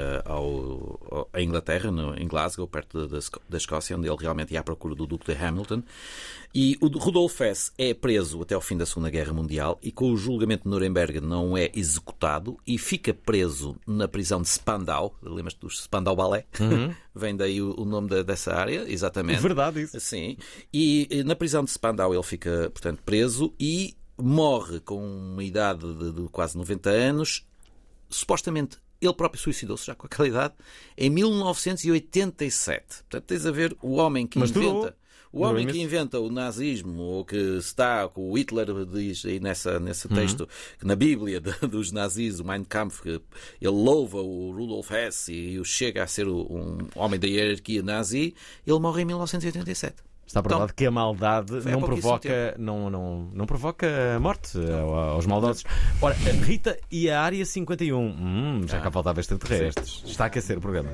à Inglaterra, em Glasgow, perto da Escócia, onde ele realmente ia à procura do Duque de Hamilton. E o Rudolf Hess é preso até ao fim da Segunda Guerra Mundial e com o julgamento de Nuremberg não é executado e fica preso na prisão de Spandau. Lembras-te dos Spandau Ballet? Vem daí o nome dessa área, exatamente. É verdade isso. Sim. E na prisão de Spandau ele fica, portanto, preso e morre com uma idade de quase 90 anos. Supostamente ele próprio suicidou-se já com aquela idade em 1987. Portanto, tens a ver o homem que inventa o nazismo, ou que está, com o Hitler diz aí nesse texto, que na Bíblia dos nazis, o Mein Kampf, que ele louva o Rudolf Hess e o chega a ser um homem da hierarquia nazi, ele morre em 1987. Está provado que a maldade não provoca a morte aos maldosos. Ora, Rita e a Área 51. Já cá faltava extraterrestres. Está a aquecer o programa.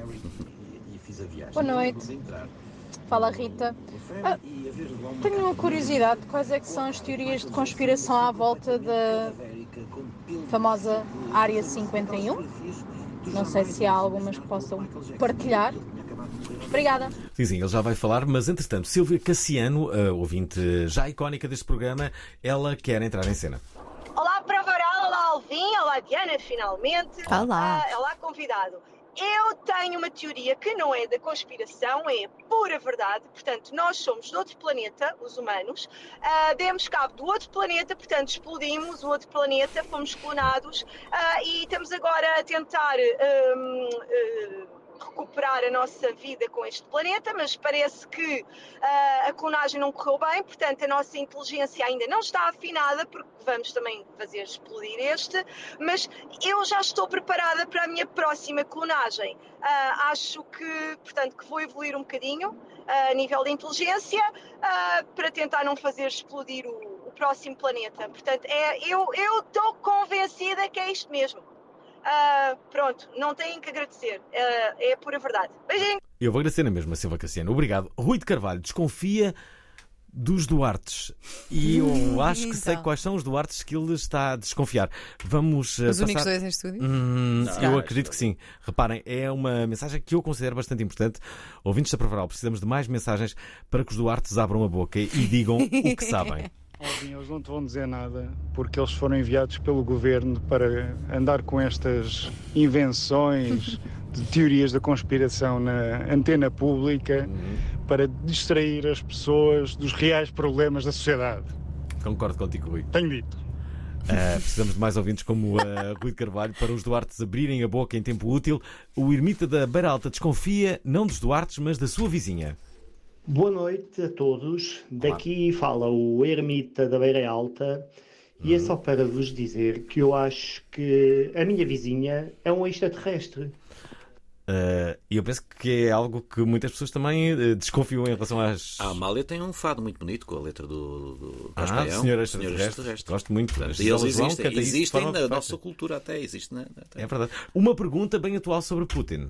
Boa noite. Fala, Rita. Tenho uma curiosidade. Quais é que são as teorias de conspiração à volta da famosa Área 51? Não sei se há algumas que possam partilhar. Obrigada. Sim, ele já vai falar, mas entretanto, Silvia Cassiano, ouvinte já icónica deste programa, ela quer entrar em cena. Olá, Provaral, olá, Alvin, olá, Diana, finalmente. Olá. Olá, convidado. Eu tenho uma teoria que não é da conspiração, é pura verdade. Portanto, nós somos de outro planeta, os humanos, demos cabo do outro planeta, portanto, explodimos o outro planeta, fomos clonados e estamos agora a tentar recuperar a nossa vida com este planeta, mas parece que a clonagem não correu bem, portanto a nossa inteligência ainda não está afinada, porque vamos também fazer explodir este, mas eu já estou preparada para a minha próxima clonagem. Acho que, portanto, que vou evoluir um bocadinho a nível de inteligência para tentar não fazer explodir o próximo planeta. Portanto, eu estou convencida que é isto mesmo. Pronto, não têm que agradecer, é pura verdade. Beijinho! Eu vou agradecer na mesma, Silva Cassiano. Obrigado. Rui de Carvalho desconfia dos Duartes e eu acho que sei quais são os Duartes que ele está a desconfiar. Vamos os únicos dois em estúdio? Eu acredito que sim. Reparem, é uma mensagem que eu considero bastante importante. Ouvintes da Provaral, precisamos de mais mensagens para que os Duartes abram a boca e digam o que sabem. Eles não te vão dizer nada porque eles foram enviados pelo governo para andar com estas invenções de teorias da conspiração na antena pública para distrair as pessoas dos reais problemas da sociedade. Concordo contigo, Rui. Tenho dito. Precisamos de mais ouvintes como Rui de Carvalho para os Duartes abrirem a boca em tempo útil. O ermita da Beira Alta desconfia não dos Duartes, mas da sua vizinha. Boa noite a todos. Daqui fala o ermita da Beira Alta e é só para vos dizer que eu acho que a minha vizinha é um extraterrestre. E eu penso que é algo que muitas pessoas também desconfiam em relação às... A Amália tem um fado muito bonito com a letra do Cascaião. Senhora Extraterrestre. Gosto muito. Portanto, e eles existem na nossa cultura até. Existe É verdade. Uma pergunta bem atual sobre Putin.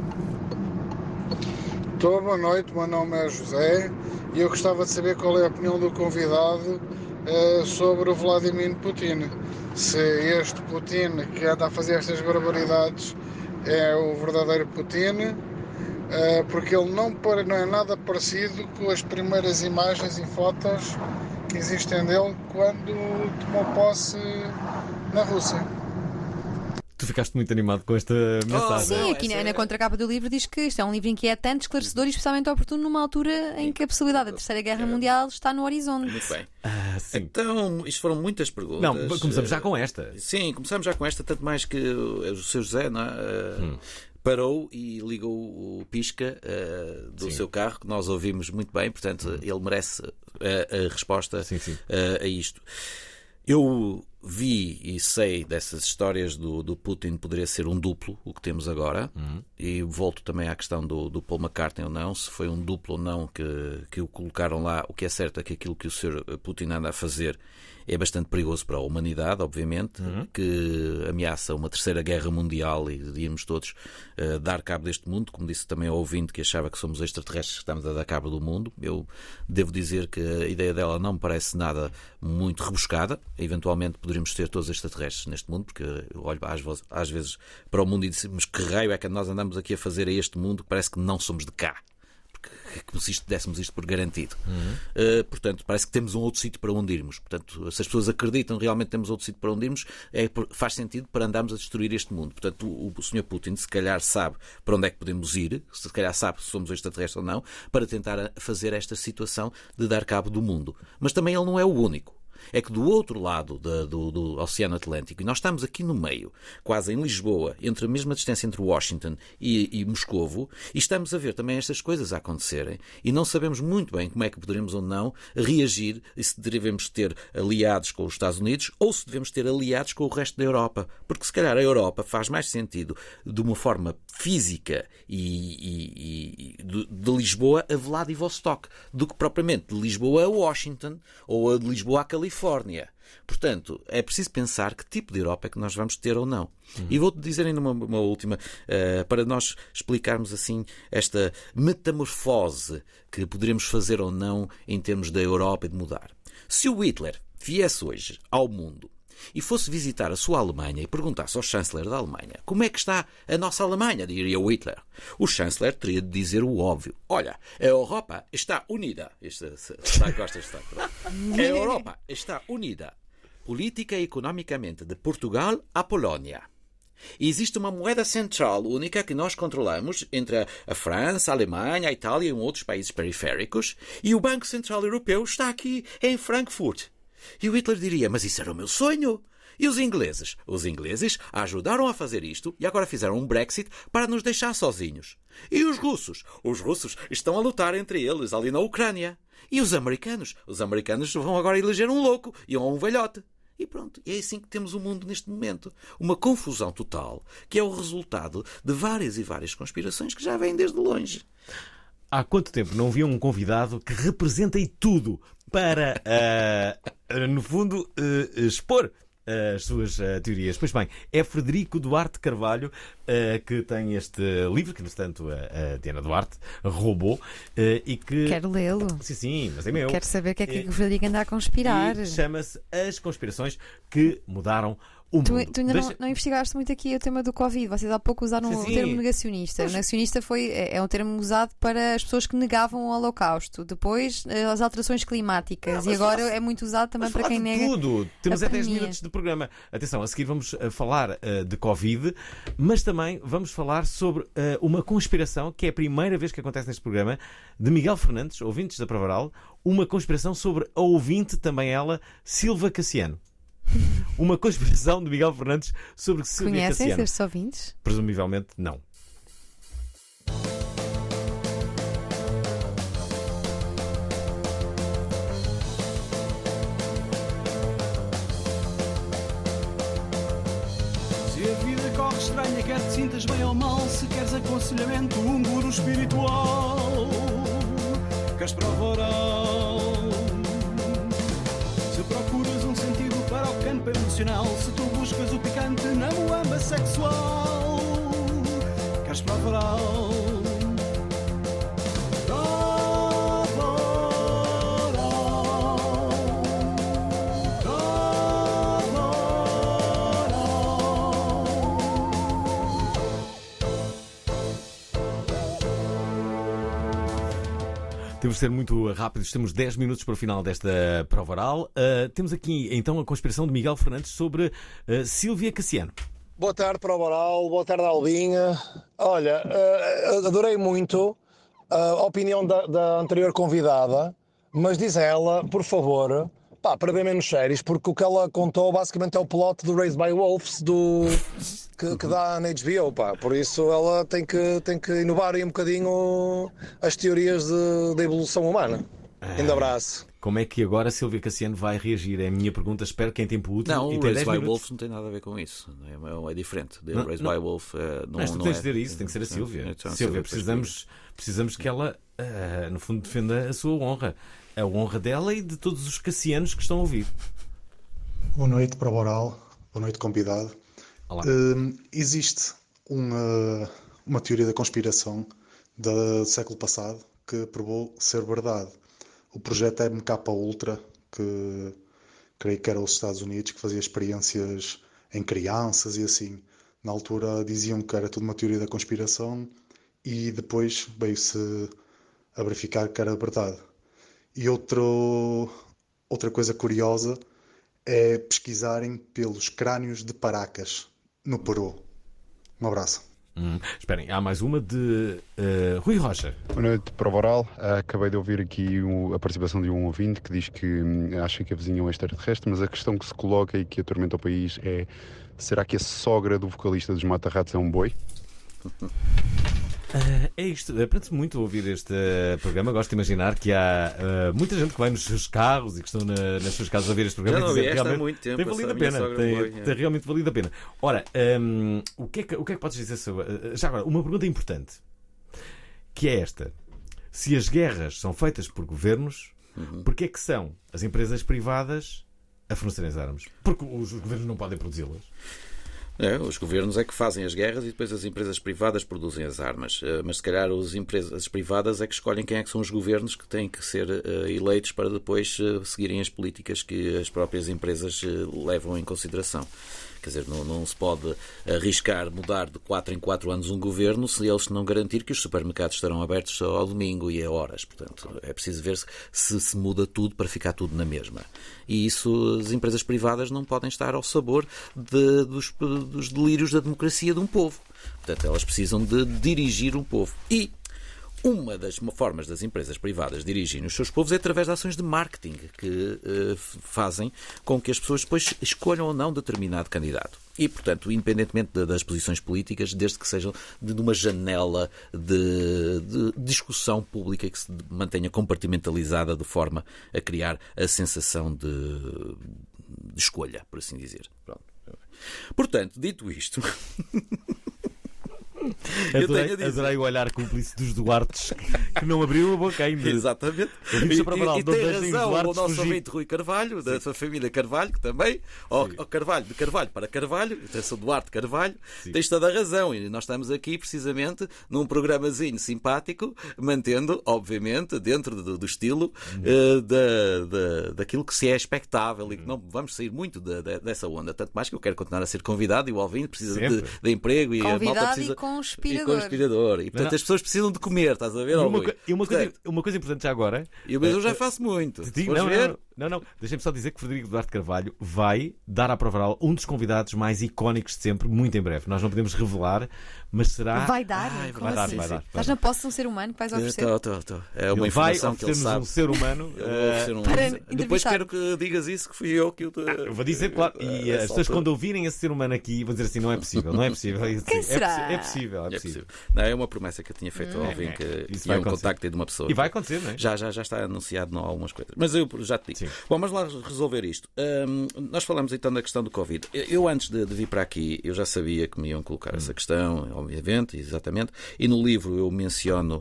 Boa noite, meu nome é José e eu gostava de saber qual é a opinião do convidado sobre o Vladimir Putin. Se este Putin que anda a fazer estas barbaridades é o verdadeiro Putin, porque ele não é nada parecido com as primeiras imagens e fotos que existem dele quando tomou posse na Rússia. Tu ficaste muito animado com esta mensagem. Sim, aqui na contracapa do livro diz que isto é um livro inquietante, esclarecedor e especialmente oportuno numa altura em que a possibilidade da Terceira Guerra Mundial está no horizonte. Muito bem. Sim. Então, isto foram muitas perguntas. Não, começamos já com esta. Sim, começamos já com esta, tanto mais que o Sr. José, não é? Parou e ligou o pisca do seu carro, que nós ouvimos muito bem, portanto, ele merece a resposta a isto. Eu vi e sei dessas histórias do Putin poderia ser um duplo, o que temos agora, e volto também à questão do Paul McCartney ou não, se foi um duplo ou não que o colocaram lá. O que é certo é que aquilo que o Sr. Putin anda a fazer é bastante perigoso para a humanidade, obviamente, que ameaça uma terceira guerra mundial e iríamos todos dar cabo deste mundo, como disse também ao ouvinte que achava que somos extraterrestres que estamos a dar cabo do mundo. Eu devo dizer que a ideia dela não me parece nada muito rebuscada. Eventualmente poderíamos ter todos extraterrestres neste mundo, porque eu olho às vezes para o mundo e dizemos que raio é que nós andamos aqui a fazer a este mundo que parece que não somos de cá. É como se dessemos isto por garantido. Portanto, parece que temos um outro sítio para onde irmos. Portanto, se as pessoas acreditam realmente que temos outro sítio para onde irmos, faz sentido para andarmos a destruir este mundo. Portanto, o Sr. Putin se calhar sabe para onde é que podemos ir, se calhar sabe se somos extraterrestres ou não, para tentar fazer esta situação de dar cabo do mundo. Mas também ele não é o único. É que do outro lado do Oceano Atlântico, e nós estamos aqui no meio, quase em Lisboa, entre a mesma distância entre Washington e Moscovo, e estamos a ver também estas coisas a acontecerem, e não sabemos muito bem como é que poderemos ou não reagir, e se devemos ter aliados com os Estados Unidos ou se devemos ter aliados com o resto da Europa. Porque se calhar a Europa faz mais sentido de uma forma física de Lisboa a Vladivostok do que propriamente de Lisboa a Washington ou de Lisboa a Califórnia. Portanto, é preciso pensar que tipo de Europa é que nós vamos ter ou não. E vou-te dizer ainda uma última, para nós explicarmos assim esta metamorfose que poderemos fazer ou não em termos da Europa e de mudar. Se o Hitler viesse hoje ao mundo e fosse visitar a sua Alemanha e perguntasse ao chanceler da Alemanha como é que está a nossa Alemanha, diria o Hitler. O chanceler teria de dizer o óbvio. Olha, a Europa está unida. A Europa está unida política e economicamente de Portugal à Polónia. E existe uma moeda central única que nós controlamos entre a França, a Alemanha, a Itália e outros países periféricos, e o Banco Central Europeu está aqui em Frankfurt. E o Hitler diria, mas isso era o meu sonho. E os ingleses? Os ingleses ajudaram a fazer isto e agora fizeram um Brexit para nos deixar sozinhos. E os russos? Os russos estão a lutar entre eles ali na Ucrânia. E os americanos? Os americanos vão agora eleger um louco e um velhote. E pronto, é assim que temos o mundo neste momento. Uma confusão total, que é o resultado de várias e várias conspirações que já vêm desde longe. Há quanto tempo não havia um convidado que representa tudo para, no fundo, expor as suas teorias? Pois bem, é Frederico Duarte Carvalho que tem este livro, que, no entanto, a Diana Duarte roubou e que... Quero lê-lo. Sim, mas é meu. Quero saber o que é que o Frederico anda a conspirar. E chama-se As Conspirações que Mudaram o Mundo. Tu ainda não investigaste muito aqui o tema do Covid. Vocês há pouco usaram o termo negacionista. O negacionista é um termo usado para as pessoas que negavam o Holocausto. Depois, as alterações climáticas. E agora é muito usado também para quem nega tudo. Temos a 10 minutos de programa. Atenção, a seguir vamos falar de Covid, mas também vamos falar sobre uma conspiração, que é a primeira vez que acontece neste programa, de Miguel Fernandes, ouvintes da Provaral, uma conspiração sobre a ouvinte, também ela, Silva Cassiano. Uma conspiração de Miguel Fernandes sobre Silvia Cassiano. Conhecem estes ouvintes? Presumivelmente não. Se a vida corre estranha, quer te sintas bem ou mal, se queres aconselhamento, um guru espiritual, queres prova oral, se procuras um sentido para o campo emocional, se tu buscas o picante na moamba sexual, queres prova oral. Temos de ser muito rápidos, temos 10 minutos para o final desta prova oral. Temos aqui então a conspiração de Miguel Fernandes sobre Silvia Cassiano. Boa tarde, prova oral, boa tarde, Albinha. Olha, adorei muito a opinião da anterior convidada, mas diz ela, por favor, para ver menos séries, porque o que ela contou basicamente é o plot do Raised by Wolves que dá na HBO, pá. Por isso ela tem que inovar aí um bocadinho as teorias da evolução humana. Ainda abraço. Como é que agora Silvia Cassiano vai reagir? É a minha pergunta. Espero que em tempo útil. Não, o Raised by Wolf não tem nada a ver com isso. É diferente. O Raised by Wolf não tu tens de dizer isso, tem que ser a Silvia. Silvia, precisamos que ela, no fundo, defenda a sua honra. A honra dela e de todos os cassianos que estão a ouvir. Boa noite para o Boral. Boa noite, convidado. Olá. Existe uma teoria da conspiração do século passado que provou ser verdade. O projeto MK Ultra, que creio que era os Estados Unidos, que fazia experiências em crianças e assim. Na altura diziam que era tudo uma teoria da conspiração e depois veio-se a verificar que era verdade. E outra coisa curiosa é pesquisarem pelos crânios de Paracas, no Peru. Um abraço. Esperem, há mais uma de Rui Rocha. Boa noite para o Boral. Acabei de ouvir aqui a participação de um ouvinte que diz que acha que a vizinha é um extraterrestre, mas a questão que se coloca e que atormenta o país é: será que a sogra do vocalista dos Mata-Ratos é um boi? É isto, aprende-se muito a ouvir este programa. Gosto de imaginar que há muita gente que vai nos seus carros e que estão nas suas casas a ouvir este programa. Já não e dizer que realmente há muito tempo, tem valido a pena. Tem realmente valido a pena. Ora, o que é que podes dizer sobre... Já agora, uma pergunta importante, que é esta: se as guerras são feitas por governos, porque é que são as empresas privadas a fornecerem as armas? Porque os governos não podem produzi-las. Os governos é que fazem as guerras e depois as empresas privadas produzem as armas. Mas se calhar as empresas privadas é que escolhem quem é que são os governos que têm que ser eleitos para depois seguirem as políticas que as próprias empresas levam em consideração. Quer dizer, não se pode arriscar mudar de 4 em 4 anos um governo se eles não garantir que os supermercados estarão abertos ao domingo e a horas. Portanto, é preciso ver se muda tudo para ficar tudo na mesma. E isso, as empresas privadas não podem estar ao sabor dos delírios da democracia de um povo. Portanto, elas precisam de dirigir um povo. E uma das formas das empresas privadas dirigirem os seus povos é através de ações de marketing que fazem com que as pessoas depois escolham ou não determinado candidato. E, portanto, independentemente das posições políticas, desde que sejam de uma janela de discussão pública que se mantenha compartimentalizada de forma a criar a sensação de escolha, por assim dizer. Pronto. Portanto, dito isto... Adorei o olhar cúmplice dos Duartes que não abriu a boca ainda. Exatamente. E tem razão o nosso ouvinte Rui Carvalho, da sua família Carvalho, que também, Carvalho, de Carvalho para Carvalho, São Duarte Carvalho, tens toda a razão. E nós estamos aqui precisamente num programazinho simpático, mantendo, obviamente, dentro do estilo daquilo que se é expectável e que não vamos sair muito dessa onda. Tanto mais que eu quero continuar a ser convidado e o ouvinte precisa de emprego e a malta precisa. Conspirador. E portanto as pessoas precisam de comer, estás a ver? Uma coisa importante já agora. Mas eu já faço muito. Não. Deixem-me só dizer que Frederico Duarte Carvalho vai dar à prova oral um dos convidados mais icónicos de sempre, muito em breve. Nós não podemos revelar, mas será... Vai dar? Vai dar. Estás na posse de um ser humano que vais oferecer? Estou. É uma informação que ele sabe. Um ser humano. Depois quero que digas isso, que fui eu que eu vou dizer, claro. E as pessoas quando ouvirem esse ser humano aqui vão dizer assim, não é possível. Quem será? É possível. Não, é uma promessa que eu tinha feito ao ouvinte, que tinha um contacto de uma pessoa. E vai acontecer, não é? Já está anunciado algumas coisas. Mas eu já te digo. Bom, vamos lá resolver isto. Nós falamos então da questão do Covid. Eu antes de vir para aqui, eu já sabia que me iam colocar essa questão, obviamente, exatamente. E no livro eu menciono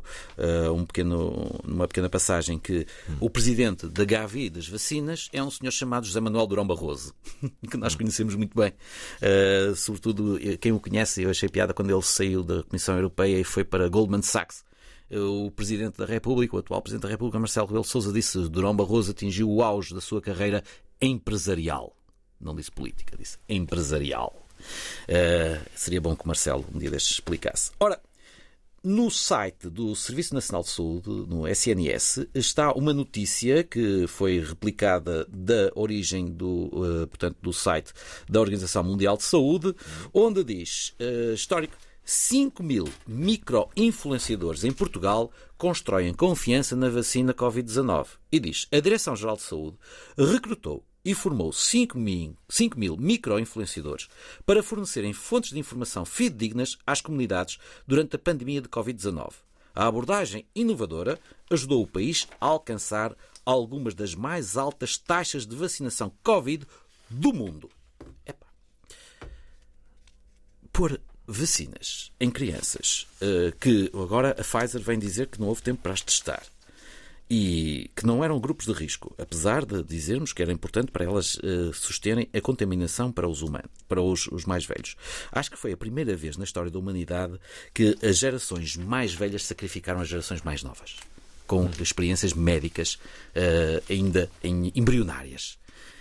numa pequena passagem que o presidente da Gavi das vacinas é um senhor chamado José Manuel Durão Barroso, que nós conhecemos muito bem. Sobretudo, quem o conhece, eu achei piada quando ele saiu da Comissão Europeia e foi para Goldman Sachs. O Presidente da República, o atual Presidente da República, Marcelo Rebelo de Sousa, disse que Durão Barroso atingiu o auge da sua carreira empresarial. Não disse política, disse empresarial. Seria bom que Marcelo um dia destes explicasse. Ora, no site do Serviço Nacional de Saúde, no SNS, está uma notícia que foi replicada da origem do site da Organização Mundial de Saúde, onde diz, histórico, 5.000 micro-influenciadores em Portugal constroem confiança na vacina Covid-19. E diz, a Direção-Geral de Saúde recrutou e formou 5.000 micro-influenciadores para fornecerem fontes de informação fidedignas às comunidades durante a pandemia de Covid-19. A abordagem inovadora ajudou o país a alcançar algumas das mais altas taxas de vacinação Covid do mundo. Pôr vacinas em crianças, que agora a Pfizer vem dizer que não houve tempo para as testar e que não eram grupos de risco, apesar de dizermos que era importante para elas susterem a contaminação para os humanos, para os mais velhos. Acho que foi a primeira vez na história da humanidade que as gerações mais velhas sacrificaram as gerações mais novas, com experiências médicas ainda embrionárias.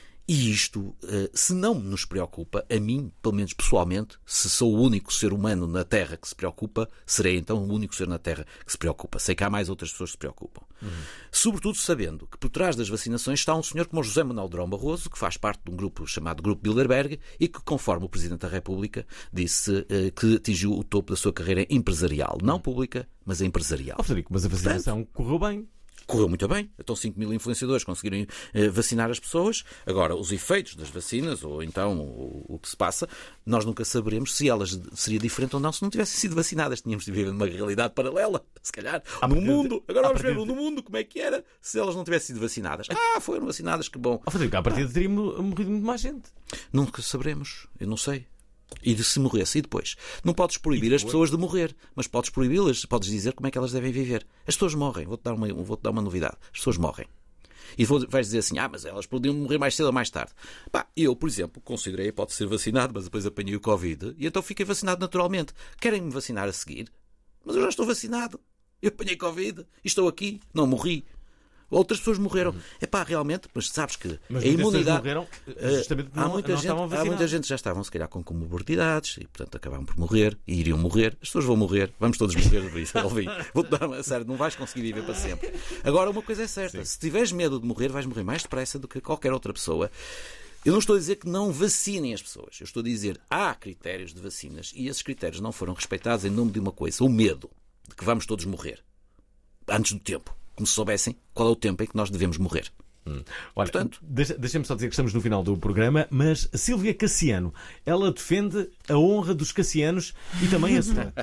E isto, se não nos preocupa, a mim, pelo menos pessoalmente, se sou o único ser humano na Terra que se preocupa, serei então o único ser na Terra que se preocupa. Sei que há mais outras pessoas que se preocupam. Sobretudo sabendo que por trás das vacinações está um senhor como o José Manuel Durão Barroso, que faz parte de um grupo chamado Grupo Bilderberg e que, conforme o Presidente da República, disse que atingiu o topo da sua carreira empresarial. Não pública, mas empresarial. Frederico, mas a vacinação correu bem. Correu muito bem. Então 5 mil influenciadores conseguiram vacinar as pessoas. Agora, os efeitos das vacinas, ou então o que se passa, nós nunca saberemos se elas seria diferente ou não se não tivessem sido vacinadas. Tínhamos de viver numa realidade paralela, se calhar, no mundo. Agora vamos ver no mundo como é que era se elas não tivessem sido vacinadas. Foram vacinadas, que bom. Frederico, à partida teria morrido muito mais gente. Nunca saberemos. Eu não sei. E de se morresse, e depois? Não podes proibir as pessoas de morrer, mas podes proibi-las, podes dizer como é que elas devem viver. As pessoas morrem, vou-te dar uma novidade. As pessoas morrem. E vais dizer assim, mas elas podiam morrer mais cedo ou mais tarde. Eu, por exemplo, considerei a hipótese de ser vacinado, mas depois apanhei o Covid e então fiquei vacinado naturalmente. Querem-me vacinar a seguir? Mas eu já estou vacinado. Eu apanhei Covid e estou aqui, não morri. Outras pessoas morreram. Realmente, mas sabes que mas a imunidade. Morreram, justamente há muita gente já estavam, se calhar, com comorbidades e, portanto, acabaram por morrer e iriam morrer. As pessoas vão morrer, vamos todos morrer por isso. Vou-te dar uma sério, não vais conseguir viver para sempre. Agora, uma coisa é certa: se tiveres medo de morrer, vais morrer mais depressa do que qualquer outra pessoa. Eu não estou a dizer que não vacinem as pessoas. Eu estou a dizer que há critérios de vacinas e esses critérios não foram respeitados em nome de uma coisa: o medo de que vamos todos morrer antes do tempo. Como se soubessem qual é o tempo em que nós devemos morrer. Olha, portanto, deixa-me só dizer que estamos no final do programa, mas Sílvia Cassiano, ela defende a honra dos cassianos e também a sua.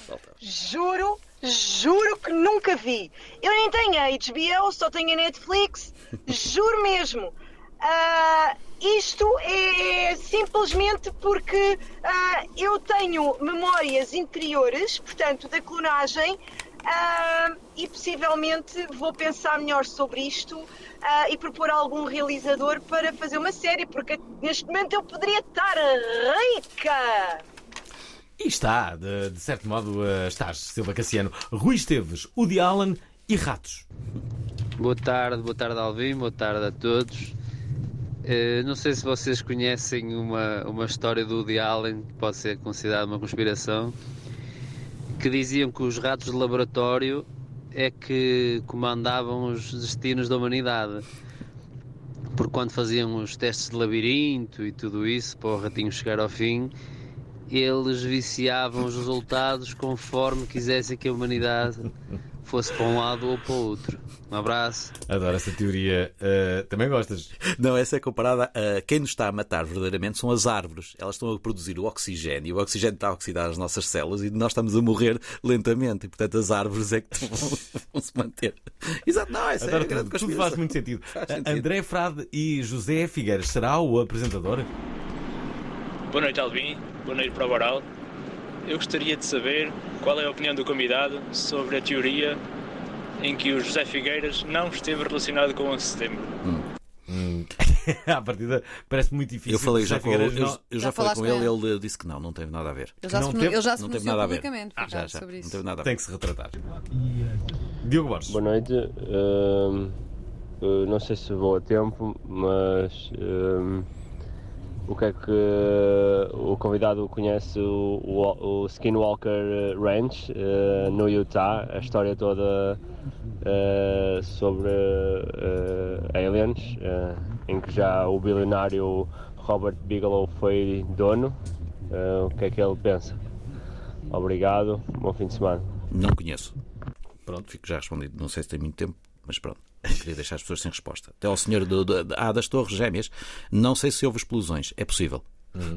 Juro que nunca vi. Eu nem tenho a HBO, só tenho a Netflix. Juro mesmo. Isto é simplesmente porque eu tenho memórias interiores, portanto, da clonagem. E possivelmente vou pensar melhor sobre isto e propor a algum realizador para fazer uma série, porque neste momento eu poderia estar rica. E está, de certo modo, estás, Sílvia Cassiano. Rui Esteves, Woody Allen e ratos. Boa tarde Alvin, boa tarde a todos. Não sei se vocês conhecem uma história do Woody Allen que pode ser considerada uma conspiração, que diziam que os ratos de laboratório é que comandavam os destinos da humanidade. Porque quando faziam os testes de labirinto e tudo isso, para o ratinho chegar ao fim, eles viciavam os resultados conforme quisessem que a humanidade fosse para um lado ou para o outro. Um abraço. Adoro essa teoria. Também gostas? Não, essa é comparada a quem nos está a matar verdadeiramente são as árvores. Elas estão a produzir o oxigênio e o oxigênio está a oxidar as nossas células e nós estamos a morrer lentamente. E, portanto, as árvores é que vão se manter. Exato, não, essa é a grande conspiração. Tudo faz muito sentido. André Frade e José Figueiras, será o apresentador? Boa noite, Alvin. Boa noite para o Boral. Eu gostaria de saber qual é a opinião do convidado sobre a teoria em que o José Figueiras não esteve relacionado com o 11 de setembro. À partida parece muito difícil. Eu falei já com ele, eu já falei com ele, ele disse que não teve nada a ver. Ele já se não teve nada a ver. Já, sobre isso. Não teve nada a ver. Tem que se retratar. Diogo Borges. Boa noite. Não sei se vou a tempo, mas o que é que o convidado conhece o Skinwalker Ranch no Utah, a história toda sobre aliens, em que já o bilionário Robert Bigelow foi dono. O que é que ele pensa? Obrigado, bom fim de semana. Não conheço. Pronto, fico já respondido. Não sei se tem muito tempo, mas pronto. Queria deixar as pessoas sem resposta. Até ao senhor das Torres Gêmeas, não sei se houve explosões. É possível.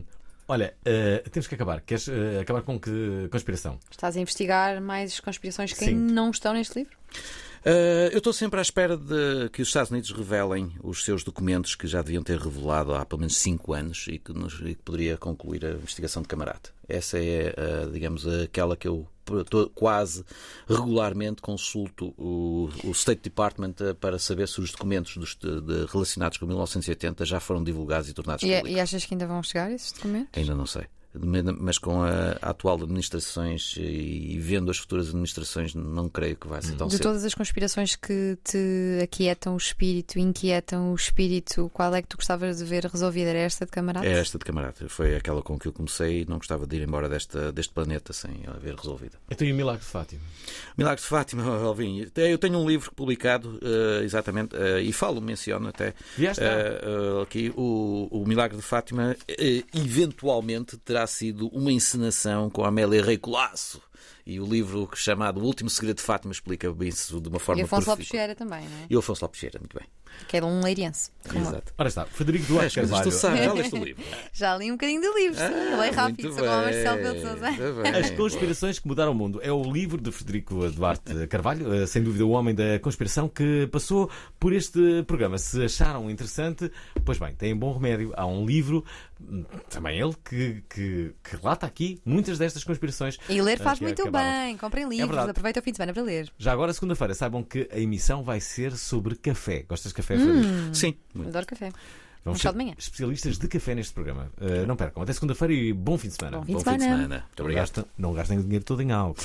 Olha, temos que acabar. Queres acabar com que conspiração? Estás a investigar mais conspirações que ainda não estão neste livro? Eu estou sempre à espera de que os Estados Unidos revelem os seus documentos que já deviam ter revelado há pelo menos 5 anos e que poderia concluir a investigação de Camarata. Essa é, digamos, aquela que eu quase regularmente consulto o State Department para saber se os documentos relacionados com 1980 já foram divulgados e tornados públicos. E achas que ainda vão chegar esses documentos? Ainda não sei. Mas com a atual administrações e vendo as futuras administrações, não creio que vai ser tão cedo. De todas as conspirações que te aquietam o espírito, inquietam o espírito, qual é que tu gostavas de ver resolvida? Era esta de Camarata? É esta de Camarata. Foi aquela com que eu comecei e não gostava de ir embora deste planeta sem a ver resolvida. Então e o Milagre de Fátima? Milagre de Fátima, Alvin. Eu tenho um livro publicado, exatamente, e menciono até aqui, o Milagre de Fátima, eventualmente terá sido uma encenação com a Amélia Rei Colasso. E o livro chamado O Último Segredo de Fátima explica bem isso de uma forma perfeita. E Afonso Lopes Vieira também, não é? E o Afonso Lopes Vieira, muito bem. Que é de um leirense. Exato. Ora está, Frederico Duarte Carvalho. Já leste o livro? Já li um bocadinho de livros. Ele é rápido, sou como o Marcelo Belo Sousa. As conspirações que mudaram o mundo. É o livro de Frederico Duarte Carvalho, sem dúvida o homem da conspiração, que passou por este programa. Se acharam interessante, pois bem, têm bom remédio. Há um livro, também ele, que relata aqui muitas destas conspirações. E ler faz muito bem. Comprem livros, aproveita o fim de semana para ler. Já agora, segunda-feira, saibam que a emissão vai ser sobre café. Gostas de café, Frederico? Sim. Adoro café. Vamos ser especialistas de café neste programa. Não percam. Até segunda-feira e bom fim de semana. Bom fim de semana. Muito obrigado. Não gastem o dinheiro todo em álcool.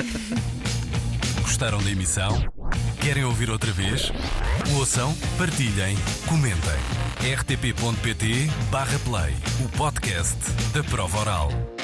Gostaram da emissão? Querem ouvir outra vez? Ouçam, partilhem, comentem. rtp.pt/play, o podcast da Prova Oral.